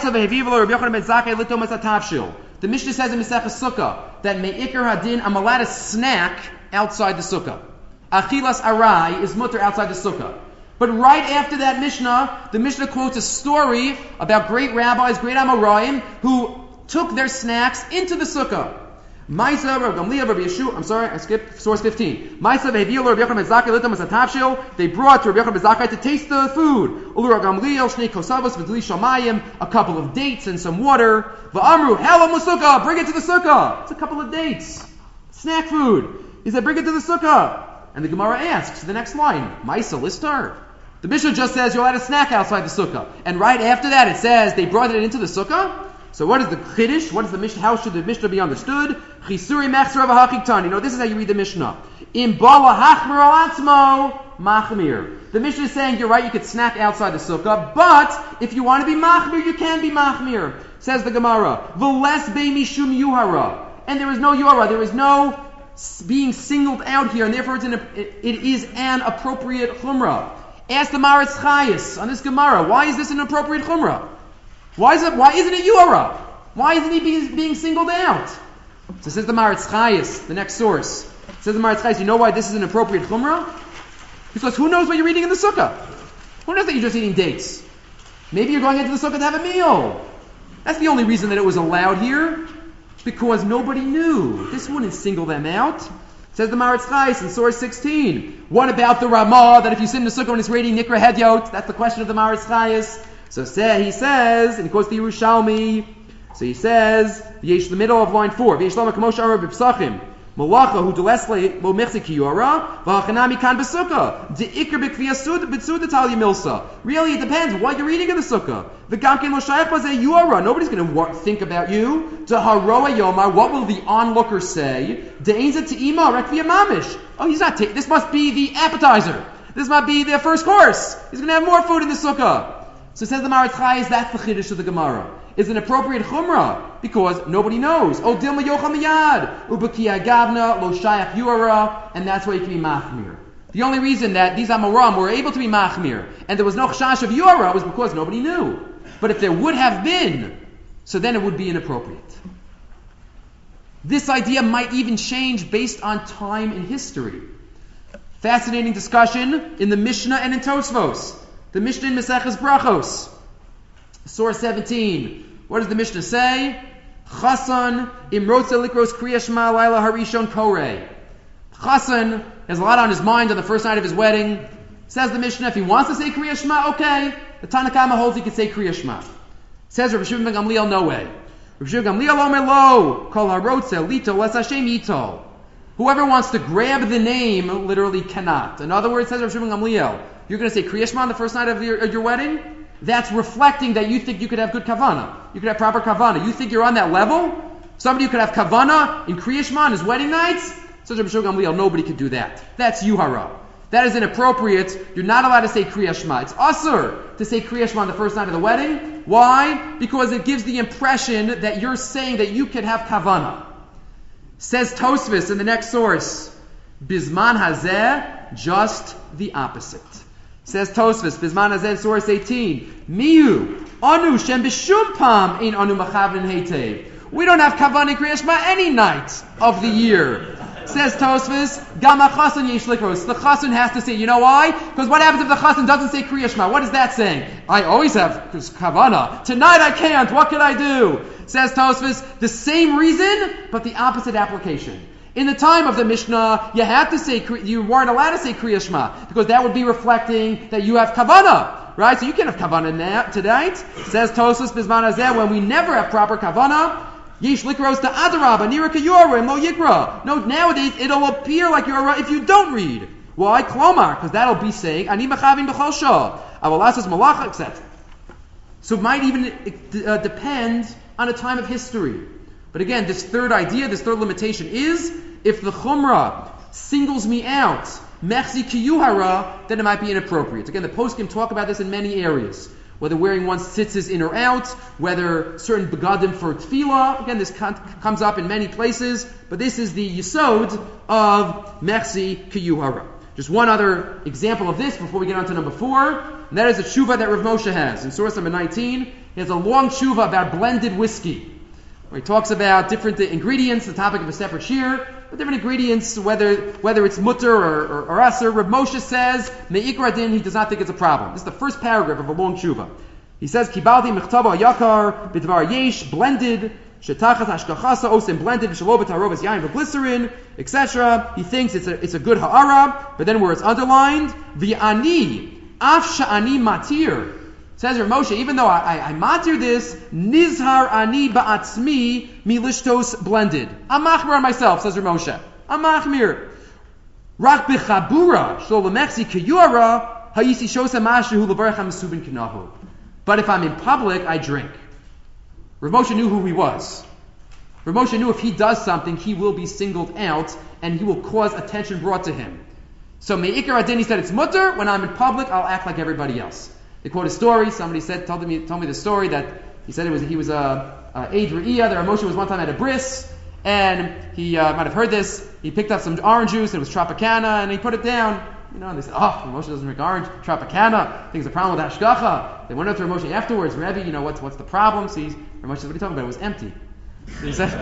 The Mishnah says in Masechah Sukkah that me'ikar hadin, I'm allowed to snack outside the Sukkah. Achilas arai is mutter outside the Sukkah. But right after that Mishnah, the Mishnah quotes a story about great rabbis, great Amoraim, who took their snacks into the Sukkah. Maisa, Rav Gamliel, Rabbi Yeshua, I'm sorry, I skipped source 15. Maisa ve'hevi'u Rabbi Yochanan ben Zakkai litam asatavshil. They brought to Rabbi Yochanan ben Zakkai to taste the food. Ulu Rav Gamliel, shnei kosavos v'dli shamayim, a couple of dates and some water. Va'amru, hela musukah, bring it to the sukkah. It's a couple of dates. Snack food. He said, bring it to the sukkah. And the Gemara asks, the next line, Maisa listar. The Mishnah just says you're allowed to snack outside the sukkah. And right after that it says they brought it into the sukkah. So what is the Chiddush? What is the Mishnah? How should the Mishnah be understood? Chisuri mechzor v'hachiktan. This is how you read the Mishnah. Im bala hachmir al atzmo machmir. The Mishnah is saying, you're right, you could snack outside the sukkah, but if you want to be machmir, you can be machmir. Says the Gemara. V'les be mishum yuhara. And there is no yuhara. There is no being singled out here, and therefore it is an appropriate chumrah. Ask the Maritz Chayes on this Gemara, why is this an appropriate chumrah? Why isn't it Yuhara? Why isn't he being singled out? So says the Maritz Chayes, the next source. Says the Maritz Chayes, you know why this is an appropriate chumrah? Because who knows what you're eating in the sukkah? Who knows that you're just eating dates? Maybe you're going into the sukkah to have a meal. That's the only reason that it was allowed here. Because nobody knew. This wouldn't single them out. Says the Maritz Chayes in source 16. What about the Ramah, that if you sit in the sukkah and it's reading Nikra Hedyot? That's the question of the Maritz Chayes. So he says, and he quotes the Yerushalmi, so he says, Yesh, the middle of line 4, Yesh lama kamosh ara b'psachim, malacha hu delesle lo mechzi kiyora, v'hachanami kan b'sukkah, de'ikr b'kviyasud b'tsuda tal yimilsa. Really, it depends what you're eating in the sukkah. The gamkin lo shayach bazeh yora, nobody's going to think about you. Deharoa yomar, what will the onlooker say? De'enza te'ima rekviya mamish. Oh, he's not this must be the appetizer. This might be their first course. He's going to have more food in the sukkah. So says the Maritz Chayes, that's the Chiddush of the Gemara. Is an appropriate chumrah because nobody knows. Oh, dilma yocham miyad, ubekiya gavna lo shayach yuara, and that's why you can be machmir. The only reason that these Amoram were able to be machmir and there was no chash of yuara was because nobody knew. But if there would have been, so then it would be inappropriate. This idea might even change based on time and history. Fascinating discussion in the Mishnah and in Tosfos. The Mishnah in Maseches Brachos, source 17. What does the Mishnah say? Chasan imrotze likros kriya shema laila harishon koreh. Chasan has a lot on his mind on the first night of his wedding. Says the Mishnah, if he wants to say kriya shema, okay. The Tanna Kama holds he can say kriya shema. Says Rabbi Shimon ben Gamliel, no way. Rabbi Shimon ben Gamliel omer lo kol harotze lito les Hashem yitol. Whoever wants to grab the name literally cannot. In other words, says Rabbi Shimon ben Gamliel, you're going to say Kriya Shema on the first night of your wedding? That's reflecting that you think you could have good kavana. You could have proper kavana. You think you're on that level? Somebody who could have kavana in Kriya Shema on his wedding nights? Says Rabbi Shimon ben Gamliel, nobody could do that. That's yuhara. That is inappropriate. You're not allowed to say Kriya Shema. It's asur to say Kriya Shema on the first night of the wedding. Why? Because it gives the impression that you're saying that you could have kavana. Says Tosfos in the next source, Bizman hazeh, just the opposite. Says Tosfos, Bizman hazeh, source 18, Miyu, anu shem b'shum pam ein anu machavrin heitev. We don't have kavanah Kriya Shema any night of the year. Says Tosfos, Gama chasan yesh likros. The chasan has to say, you know why? Because what happens if the chasan doesn't say Kriya Shema? What is that saying? I always have kavanah. Tonight I can't. What can I do? Says Tosfos, the same reason, but the opposite application. In the time of the Mishnah, you weren't allowed to say Kriya Shema, because that would be reflecting that you have kavanah, right? So you can't have kavanah tonight. Says Tosfos Bizman Hazeh, when we never have proper kavanah, Yesh likros to adarabah, nira kayura, lo yikra. No, nowadays it'll appear like you're if you don't read. Why? Klomar, because that'll be saying, ani mechavin b'chol shah, avalasas malacha, etc. So it might even depend on a time of history. But again, this third idea, this third limitation is, if the chumrah singles me out, mechzi kiyuhara, then it might be inappropriate. Again, the poskim talk about this in many areas. Whether wearing one's tzitzis in or out, whether certain begadim for tefillah. Again, this comes up in many places, but this is the yesod of mechzi kiyuhara. Just one other example of this before we get on to number 4, and that is a tshuva that Rav Moshe has. In source number 19, he has a long tshuva about blended whiskey, where he talks about different ingredients, the topic of a separate shir, but different ingredients, whether it's mutter or aser. Rav Moshe says, me'ikra din, he does not think it's a problem. This is the first paragraph of a long tshuva. He says, kibaldi mechtaba yakar, bidvar yesh, blended, shetachas hashkachasa, osim blended, shalo b'tarobas yain v'glycerin, etc. He thinks it's a good ha'ara, but then where it's underlined, v'ani, af sha'ani matir, says Rav Moshe, even though I matir this, nizhar ani ba'atzmi milishtos blended. I'm machmir on myself, says Rav Moshe. I'm machmir. Rak b'chabura shlo lemechzi kiyura hayisi shosa mashu levarach hamasubin kinahu. But if I'm in public, I drink. Rav Moshe knew who he was. Rav Moshe knew if he does something, he will be singled out and he will cause attention brought to him. So me'ikar adin, he said it's mutter. When I'm in public, I'll act like everybody else. They quote a story. Somebody told me the story that he said he was a Eid Re'iyah. That Rav Moshe was one time at a bris, and he might have heard this. He picked up some orange juice, and it was Tropicana, and he put it down. And they said, Rav Moshe doesn't drink orange, Tropicana. I think there's a problem with Hashgacha. They went up to Rav Moshe afterwards, Rebbe, what's the problem? So Rav Moshe says, what are you talking about? It was empty. He said,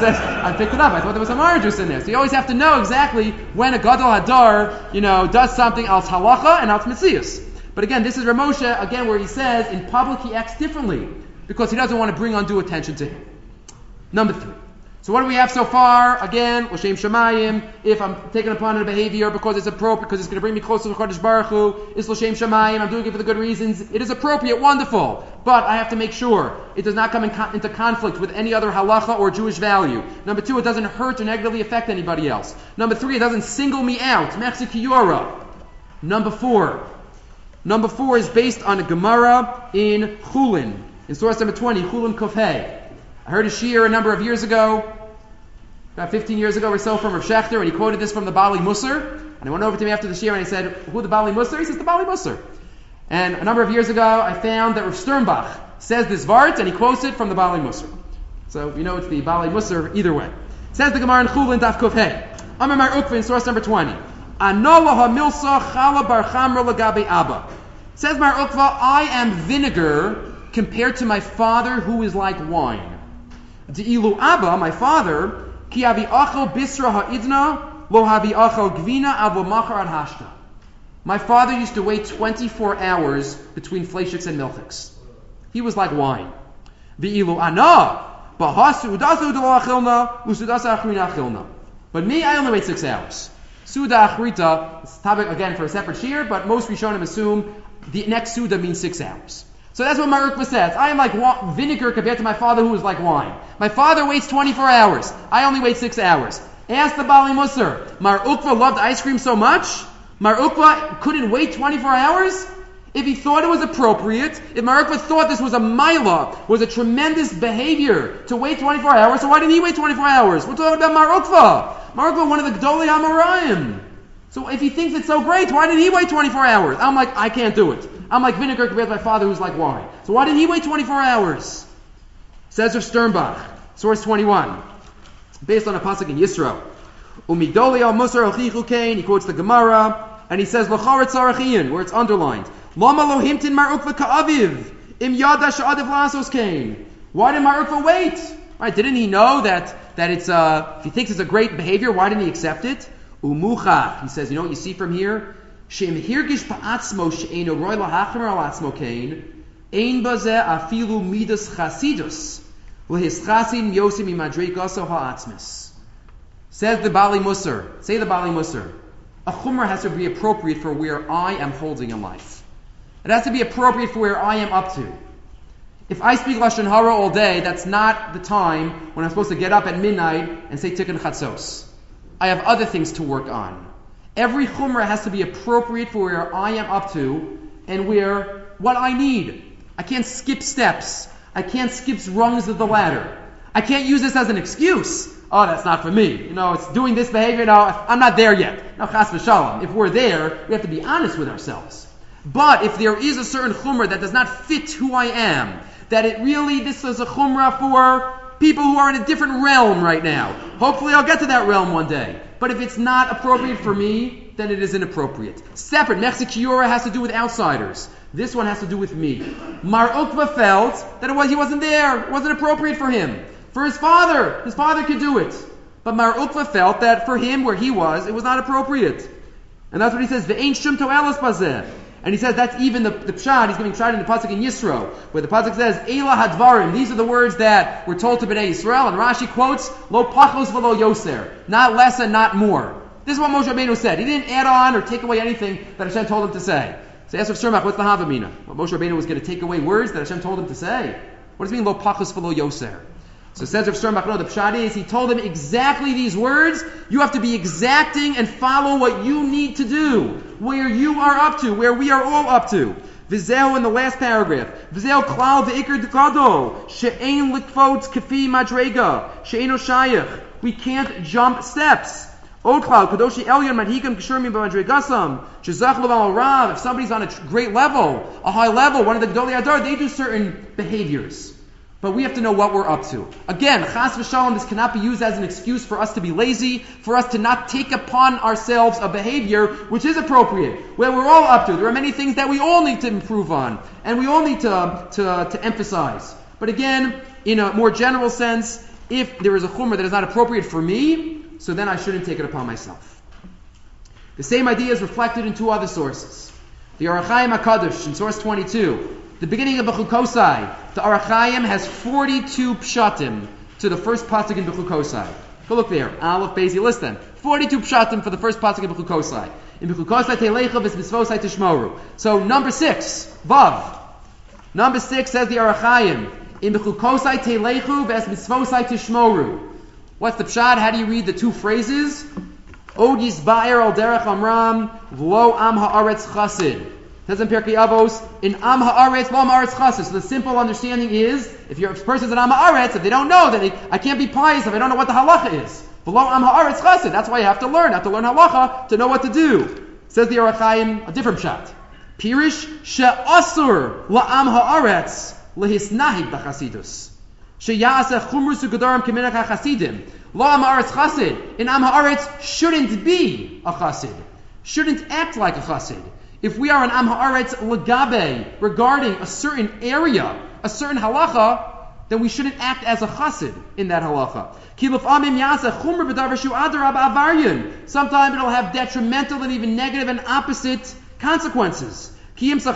I picked it up. I thought there was some orange juice in there. So you always have to know exactly when a Gadol Hadar, does something else halacha and else mitzias. But again, this is Rav Moshe, again, where he says, in public he acts differently, because he doesn't want to bring undue attention to him. Number 3. So what do we have so far? Again, L'Shem Shamayim, if I'm taking upon a behavior because it's appropriate, because it's going to bring me closer to Chodesh Baruch Hu, it's L'Shem Shamayim, I'm doing it for the good reasons, it is appropriate, wonderful. But I have to make sure it does not come into conflict with any other halacha or Jewish value. Number 2, it doesn't hurt or negatively affect anybody else. Number 3, it doesn't single me out, Mechzi Kiyora. Number 4 is based on a Gemara in Chulin, in source number 20, Chulin Kofhei. I heard a shiur a number of years ago, about 15 years ago or so, from Rav Shechter, and he quoted this from the Bali Musar. And I went over to him after the shiur and I said, who the Bali Musar? He says, the Bali Musar. And a number of years ago, I found that Rav Sternbach says this vart, and he quotes it from the Bali Musar. So you know it's the Bali Musar either way. It says the Gemara in Chulin Daf Kofhei. Amar Mar Ukva in source number 20. Anolaha milsa chala bar chamra lagabe abba. Says Mar Ukva, I am vinegar compared to my father who is like wine. De'ilu abba, my father, ki avi achel bisra ha'idna, lo havi achel gvina avo machar ad hashta. My father used to wait 24 hours between fleishiks and milchiks. He was like wine. De'ilu ana, bahasu udasu delo achilna, usudasa achrina achilna. But me, I only wait 6 hours. Suda achrita, it's a topic again for a separate shiur, but most Rishonim assume the next Suda means 6 hours. So that's what Mar Ukva says. I am like vinegar compared to my father who is like wine. My father waits 24 hours. I only wait 6 hours. Ask the Bali Musar. Mar Ukva loved ice cream so much, Mar Ukva couldn't wait 24 hours? If he thought it was appropriate, if Mar Ukva thought this was a maila, was a tremendous behavior to wait 24 hours, so why didn't he wait 24 hours? We're talking about Mar Ukva. Mar Ukva, one of the Gdolei HaMorayim. So if he thinks it's so great, why didn't he wait 24 hours? I'm like, I can't do it. I'm like vinegar compared to my father who's like wine. So why didn't he wait 24 hours? Says Rav Sternbach, source 21, based on a pasuk in Yisro. Umigdoli al Musar al Kain, he quotes the Gemara, and he says, L'charetz Arachian, where it's underlined. Lama lo himtin Mar Ukva ka'aviv, im yada sha'adiv lasos Kain. Why did Mar Ukva wait? Right, didn't he know that it's if he thinks it's a great behavior, why didn't he accept it? Umucha, he says, you know what you see from here? Shem hirgish pa'atzmo she'eno roy lahachmer al atzmo kain, ein bazeh afilu midas chasidus. L'hischasin yosim imadreikaso ha'atzmis. Says the Bali Musar. Say the Bali Musar. A chumrah has to be appropriate for where I am holding in life. It has to be appropriate for where I am up to. If I speak Lashon Hara all day, that's not the time when I'm supposed to get up at midnight and say Tikkun Chatzos. I have other things to work on. Every chumrah has to be appropriate for where I am up to and where what I need. I can't skip steps. I can't skip rungs of the ladder. I can't use this as an excuse. Oh, that's not for me. It's doing this behavior. No, I'm not there yet. No, chas v'shalom. If we're there, we have to be honest with ourselves. But if there is a certain chumrah that does not fit who I am, that this is a chumrah for people who are in a different realm right now. Hopefully I'll get to that realm one day. But if it's not appropriate for me, then it is inappropriate. Separate. Mechzik Kiura has to do with outsiders. This one has to do with me. Mar Ukva felt that he wasn't there. It wasn't appropriate for him. For his father could do it. But Mar Ukva felt that for him, where he was, it was not appropriate. And that's what he says, Ve'ein shum to'elas bazeh. And he says that's even the pshat. He's giving pshat in the pasuk in Yisro, where the pasuk says, Eila hadvarim. These are the words that were told to Bnei Yisrael. And Rashi quotes, Lo pachos v'lo yoser. Not less and not more. This is what Moshe Rabbeinu said. He didn't add on or take away anything that Hashem told him to say. So ask Rav Sternbach, what's the Havamina? What Moshe Rabbeinu was going to take away words that Hashem told him to say? What does it mean, Lo pachos v'lo yoser? So says Rav Sternbach, no, the pshat is, he told him exactly these words. You have to be exacting and follow what you need to do, where you are up to, where we are all up to. V'zeo in the last paragraph. V'zeo klal ve'ikr d'gadol, she'ein likfot kefi madrega, she'ein oshayach. We can't jump steps. Od klal, kadoshi elyon madhikam kishurmi b'madregasam, shezach l'val rav. If somebody's on a great level, a high level, one of the Gedolei Hadar, they do certain behaviors. But we have to know what we're up to. Again, chas v'shalom, this cannot be used as an excuse for us to be lazy, for us to not take upon ourselves a behavior which is appropriate, where we're all up to. There are many things that we all need to improve on, and we all need to emphasize. But again, in a more general sense, if there is a chumrah that is not appropriate for me, so then I shouldn't take it upon myself. The same idea is reflected in two other sources. The Orach Chaim HaKadosh, in source 22, the beginning of Bechukosai, the Orach Chaim has 42 pshatim to the first pasuk in Bechukosai. Go look there. Aleph, Beis, you list them. 42 pshatim for the first pasuk in Bechukosai. In Bechukosai Teilecha v'Mitzvosai Tishmoru. So number 6, Vav. Number 6 says the Orach Chaim, in Bechukosai Teilechu v'Mitzvosai Tishmoru. What's the pshat? How do you read the two phrases? Od Yisba'er al derech Amram v'lo am ha'aretz chasid. Says in Pirkei Avos, in Am Haaretz, Lo Am Haaretz Chasid. So the simple understanding is, if a person's in Am Haaretz, if they don't know, then I can't be pious if I don't know what the halacha is. Lo Am Haaretz Chasid. That's why you have to learn halacha to know what to do. Says the Orach Chaim, a different pshat. Pirish she'asur la'am haaretz lehisnahig b'chasidus. She'yaseh chumrus u'gedarim k'minach ha'chasidim. Lo Am Haaretz Chasid. In Am Haaretz shouldn't be a chasid. Shouldn't act like a chasid. If we are an Am Haaretz Lagabe regarding a certain area, a certain halacha, then we shouldn't act as a chassid in that halacha. Sometimes it'll have detrimental and even negative and opposite consequences. He gives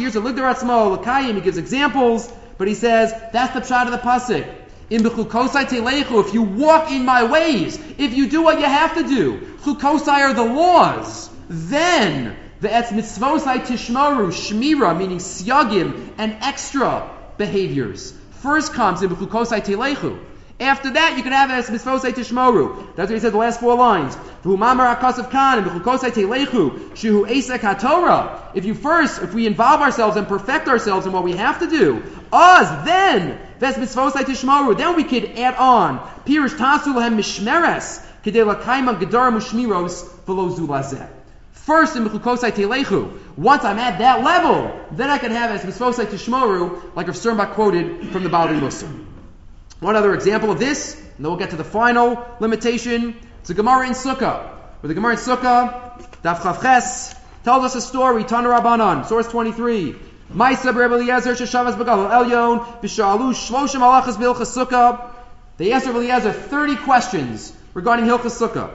examples, but he says that's the pshat of the pasuk. In Bechukosai Teilechu, if you walk in my ways, if you do what you have to do, Chukosai are the laws, then the etz mitzvosai tishmaru, shmira, meaning siyagim and extra behaviors. First comes in b'chukosai teilechu. After that, you can have etz mitzvosai tishmaru. That's what he said the last 4 lines. V'humamar akasav kan in b'chukosai teilechu shehu esek haTorah. If we involve ourselves and perfect ourselves in what we have to do, then etz mitzvosai tishmaru. Then we could add on pirish tasu lahem mishmeres kedei lakaima gedar mushmiros v'lo zulazeh. First in Bechukosai Teilechu. Once I'm at that level, then I can have as Mitzvosai Tishmoru, like Rav Sternbach quoted from the Baalei Musar. One other example of this, and then we'll get to the final limitation. It's a Gemara in Sukkah. Where the Gemara in Sukkah, Daf Chav Ches, tells us a story, Tana Rabbanan, source 23. Ma'aseh Rabbi Eliezer sheshavas b'Gadol Elyon, v'sha'alu shloshim halachas b'Hilchas Sukkah. They asked Rabbi Eliezer 30 questions regarding Hilchas Sukkah.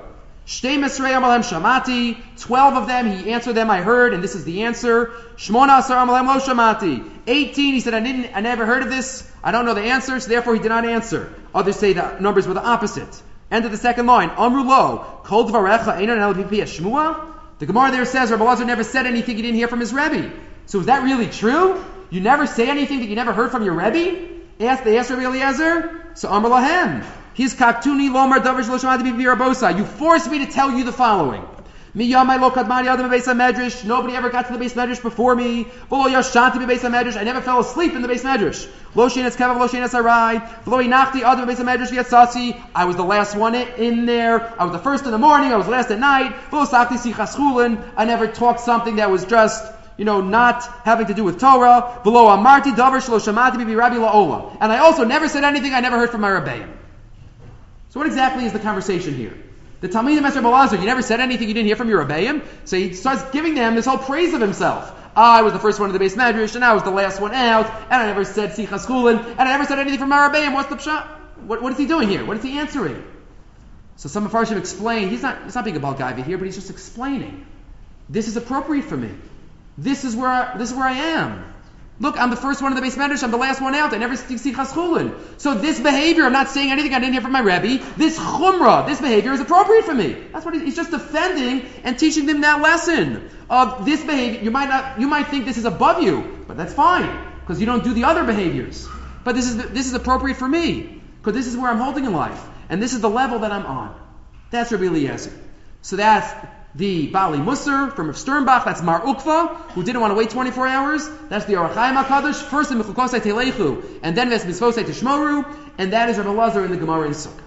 Shtei Mesrei Amalem Shamati, 12 of them, he answered them, I heard, and this is the answer. Shmona Asar Amalem Lo Shamati. 18, he said, I never heard of this, I don't know the answer, so therefore he did not answer. Others say the numbers were the opposite. End of the second line. Amru Lo, Kol Dvarecha Einon El Pipi Shmua. The Gemara there says Rabbi Elazar never said anything he didn't hear from his Rebbe. So is that really true? You never say anything that you never heard from your Rebbe? They asked Rabbi Eliezer. So Amar Lahem. His kaktuni lomar davar shelo shamati bibi rabosa. You forced me to tell you the following. Miyamai lo kadmani adam beis hamedrash. Nobody ever got to the beis medrash before me. V'lo yashanti beis hamedrash. I never fell asleep in the beis medrash. Lo sheines kevav lo sheines arai. V'lo inachti adam beis hamedrash yatsasi. I was the last one in there. I was the first in the morning. I was last at night. V'lo sakti sichas chulin. I never talked something that was just, not having to do with Torah. V'lo amarti davar shelo shamati bibi rabbi la'ola. And I also never said anything I never heard from my Rebbeim. So what exactly is the conversation here? The Talmidim asked Rabbi Elazar, you never said anything you didn't hear from your Rebbeim? So he starts giving them this whole praise of himself. I was the first one in the beis medrash, and I was the last one out, and I never said sichas chulin, and I never said anything from my Rebbeim. What's the pshat? What is he doing here? What is he answering? So some Mepharshim explain, he's not being a Balgaiva here, but he's just explaining. This is appropriate for me. This is where I am. Look, I'm the first one in the beis medrash, I'm the last one out, I never see sichas chulin. So this behavior, I'm not saying anything I didn't hear from my Rebbe, this chumrah, this behavior is appropriate for me. That's what he's just defending and teaching them that lesson of this behavior. You might think this is above you, but that's fine, because you don't do the other behaviors. But this is appropriate for me, because this is where I'm holding in life, and this is the level that I'm on. That's Rabbi Eliezer. So that's the Bali Musar from Sternbach, that's Mar Ukva, who didn't want to wait 24 hours. That's the Orach Chaim HaKadosh, first in Mechukosai Telechu, and then Ves Mitzvosai Tishmoru, and that is Rabbi Elazar in the Gemara in Sukkah.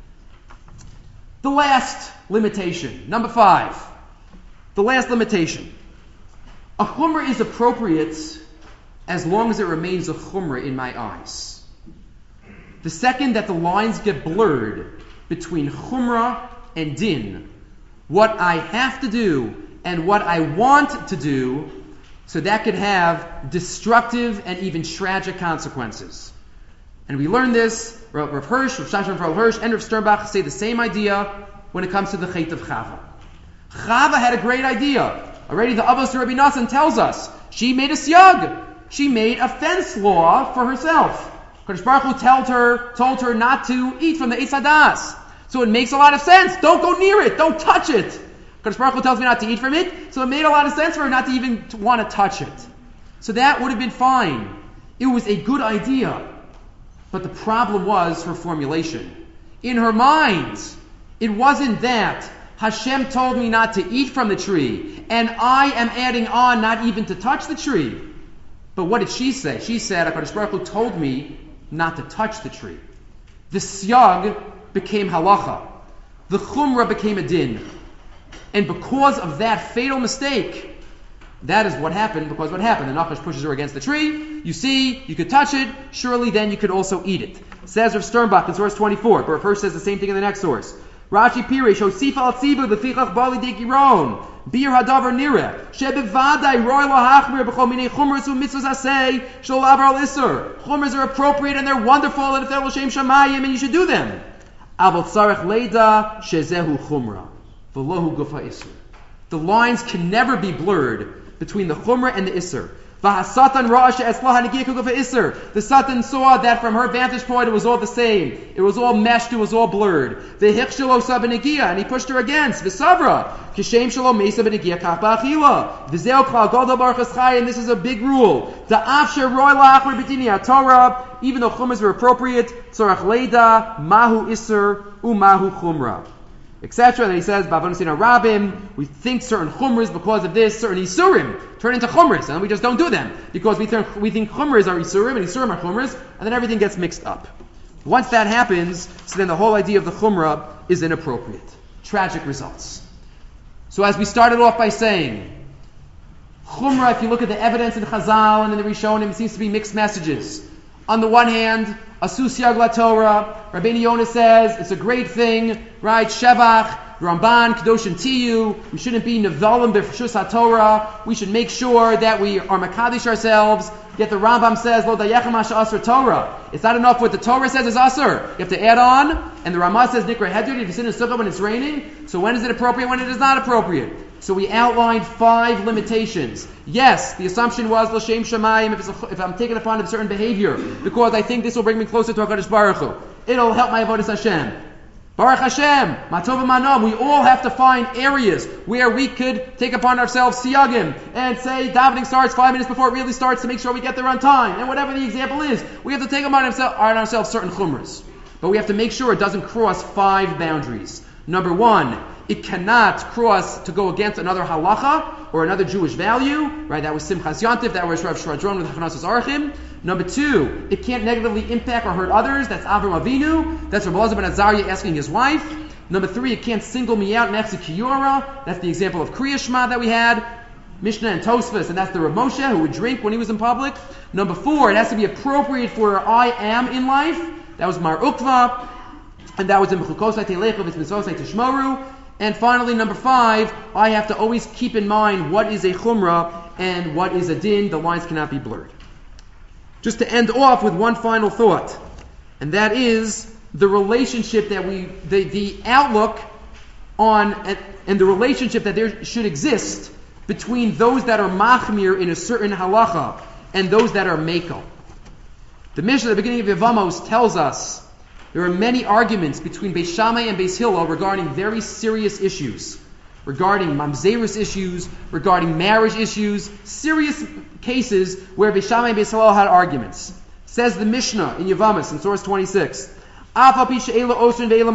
The last limitation, number 5. The last limitation. A chumrah is appropriate as long as it remains a chumrah in my eyes. The second that the lines get blurred between chumrah and din, what I have to do and what I want to do, so that could have destructive and even tragic consequences. And we learn this, Rav Hirsch, Rav Shashon Rav Hirsch, and Rav Sternbach say the same idea when it comes to the Chet of Chava. Chava had a great idea. Already the Avos Rabbi Nassan tells us, she made a siyag. She made a fence law for herself. Kadosh Baruch Hu told her not to eat from the Eitz Hadas. So it makes a lot of sense. Don't go near it. Don't touch it. Kadosh Baruch Hu tells me not to eat from it, so it made a lot of sense for her not to even want to touch it. So that would have been fine. It was a good idea. But the problem was her formulation. In her mind, it wasn't that Hashem told me not to eat from the tree, and I am adding on not even to touch the tree. But what did she say? She said, HaKadosh Baruch Hu told me not to touch the tree. The siyag became halacha. The chumrah became a din. And because of that fatal mistake, that is what happened, because what happened? The Nachash pushes her against the tree. You see, you could touch it, surely then you could also eat it. Says Rav Sternbach in source 24, but Rav Hirsch says the same thing in the next source. Rashi Pirish, Hosif al Tzibu, the Fichach Bali Dekiron, Bir Hadavar Nire, Shebevadai, Roy Lahachmir, Bechol Minei Chumras, Mitzvahs Asay, Sholavar al Isser. Chumras are appropriate and they're wonderful, and if they're L'Shem Shamayim, and you should do them. Aval Tzarech Leida, Shezehu Chumra, V'lohu Gufa Isser. The lines can never be blurred between the Chumra and the Isser. The Satan saw that from her vantage point it was all the same. It was all meshed, it was all blurred. The Hichshalo Sabanigia, and he pushed her against. Visavra. Kishem Shalom Mesa Benigia Kapachila. Vizeo Klal Golda Baruch Chai, and this is a big rule. The Afsher Roy Lachmer Bitini Torah, even though Chumras were appropriate, Tzorach Leida, Mahu Isser, Umahu Chumra. Etc. Then he says, Bavonusina Rabim, we think certain chumras because of this, certain isurim turn into chumras, and we just don't do them because we think chumras are isurim and isurim are chumras, and then everything gets mixed up. Once that happens, so then the whole idea of the chumrah is inappropriate. Tragic results. So as we started off by saying, chumrah, if you look at the evidence in Chazal and in the Rishonim, it seems to be mixed messages. On the one hand, Asus Yag La Torah, Rabbeinu Yonah says, it's a great thing, right? Shevach, Ramban, Kedoshim Tiyu. We shouldn't be Nevalim B'Reshus HaTorah. We should make sure that we are Makadish ourselves. Yet the Rambam says, Lo Dayechem Asher Asr Torah. It's not enough what the Torah says is Asr. You have to add on. And the Ramah says, Nikra Hedrid, if you sit in a sukkah when it's raining. So when is it appropriate, when it is not appropriate? So we outlined 5 limitations. Yes, the assumption was L'Shem Shamayim, if I'm taking upon a certain behavior, because I think this will bring me closer to HaKadosh Baruch Hu. It'll help my avodas Hashem. Baruch Hashem, Matov Manam. We all have to find areas where we could take upon ourselves siyagim and say davening starts 5 minutes before it really starts to make sure we get there on time. And whatever the example is, we have to take upon ourselves certain chumras. But we have to make sure it doesn't cross 5 boundaries. Number 1, it cannot cross to go against another halacha or another Jewish value. Right? That was Simchas Yontif. That was Rav Shradron with Hachanasos Archim. Number 2, it can't negatively impact or hurt others. That's Avram Avinu. That's Rabbi Elazar ben Azariah asking his wife. Number 3, it can't single me out next to Kiyora. That's the example of Kriya Shema that we had. Mishnah and Tosfos, and that's the Rav Moshe who would drink when he was in public. Number 4, it has to be appropriate for where I am in life. That was Mar Ukva. And that was in Mechukosai Telecha V'Tzmisosai Tishmoru. And finally, number 5, I have to always keep in mind what is a chumrah and what is a din. The lines cannot be blurred. Just to end off with one final thought, and that is the relationship that the outlook on, and the relationship that there should exist between those that are machmir in a certain halacha and those that are mekel. The Mishnah at the beginning of Yevamos tells us there are many arguments between Beis Shammai and Beis Hillel regarding very serious issues, regarding mamzerus issues, regarding marriage issues, serious cases where Beis Shammai and Beis Hillel had arguments. Says the Mishnah in Yevamos in source 26, even though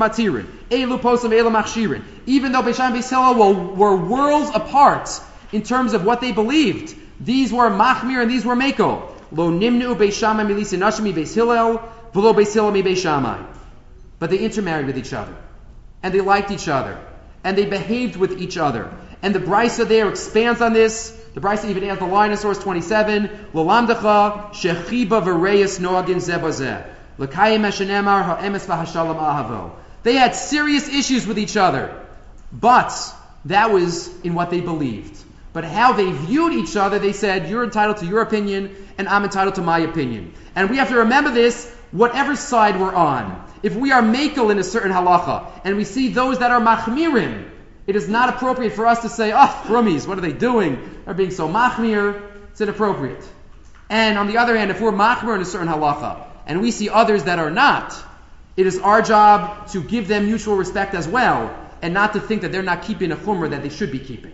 Beis Shammai and Beis Hillel were worlds apart in terms of what they believed, these were machmir and these were mekel. Lo nimnu Beis Shammai milisa nashim mi Beis Hillel, v'lo Beis Hillel mi Beis Shammai. But they intermarried with each other, and they liked each other, and they behaved with each other. And the Brisa there expands on this. The Brisa even adds the line in source 27, L'lamdecha shechiba v'reyes noagin zebazeh, l'kayim eshenemar ha'emes v'hashalom ahavo. They had serious issues with each other, but that was in what they believed. But how they viewed each other, they said, you're entitled to your opinion, and I'm entitled to my opinion. And we have to remember this, whatever side we're on. If we are mekel in a certain halacha, and we see those that are machmirim, it is not appropriate for us to say, Rummies, what are they doing? They're being so machmir. It's inappropriate. And on the other hand, if we're machmir in a certain halacha, and we see others that are not, it is our job to give them mutual respect as well, and not to think that they're not keeping a chumrah that they should be keeping.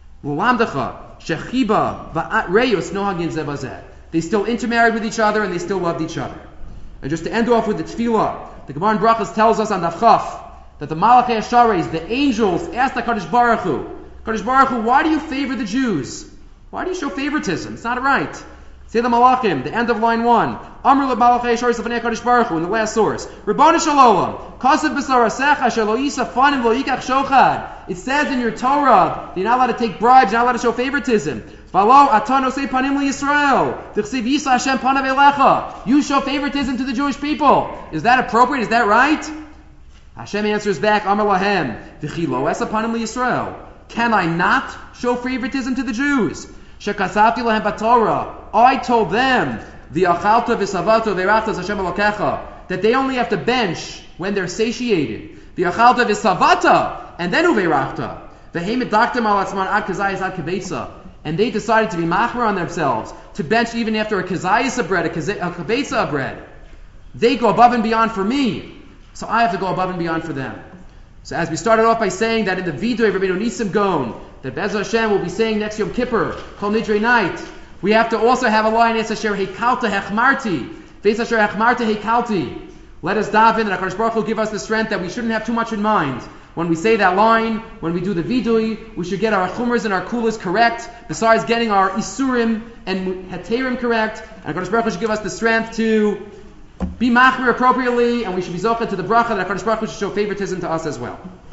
They still intermarried with each other, and they still loved each other. And just to end off with the tefillah, the Gemara in Brachos tells us on Daf Chaf that the Malachei Hashareis, the angels, asked the Kadosh Baruch Hu, why do you favor the Jews? Why do you show favoritism? It's not right. Say the Malachim, the end of line 1. Amr leMalachei Hashareis l'fanei Kadosh Baruch Hu in the last source. Ribbonu shel olam, kasav b'sarasecha asher lo yisa fanim lo yikach shochad. It says in your Torah that you're not allowed to take bribes, you're not allowed to show favoritism. V'lo ata nosei panim liYisrael. T'chsiv yisa Hashem panav elecha. You show favoritism to the Jewish people. Is that appropriate? Is that right? Hashem answers back, Amar lahem, v'chi lo esa panim liYisrael. Can I not show favoritism to the Jews? Shekasavti lahem b'Torah. I told them, v'achalta v'savato v'erachta Hashem elokecha, that they only have to bench when they're satiated. V'achalta v'savata, and then uve'erachta. V'heim edaktem al atzman ad kazayis ad kibetza. And they decided to be machmer on themselves, to bench even after a kazayis bread, a kibetza bread. They go above and beyond for me, so I have to go above and beyond for them. So as we started off by saying that in the Vidui of Rabbeinu Nisim Gon, that Be'ez Hashem will be saying next Yom Kippur, Kol Nidrei night, we have to also have a line, Es Asher Heikalta Hechmarti, Ve'ez Asher Hechmarta Heikalti. Let us daven that HaKadosh Baruch Hu give us the strength that we shouldn't have too much in mind. When we say that line, when we do the vidui, we should get our chumras and our kulas correct, besides getting our isurim and heterim correct. And HaKadosh Baruch Hu should give us the strength to be machmir appropriately, and we should be zocheh to the bracha that HaKadosh Baruch Hu should show favoritism to us as well.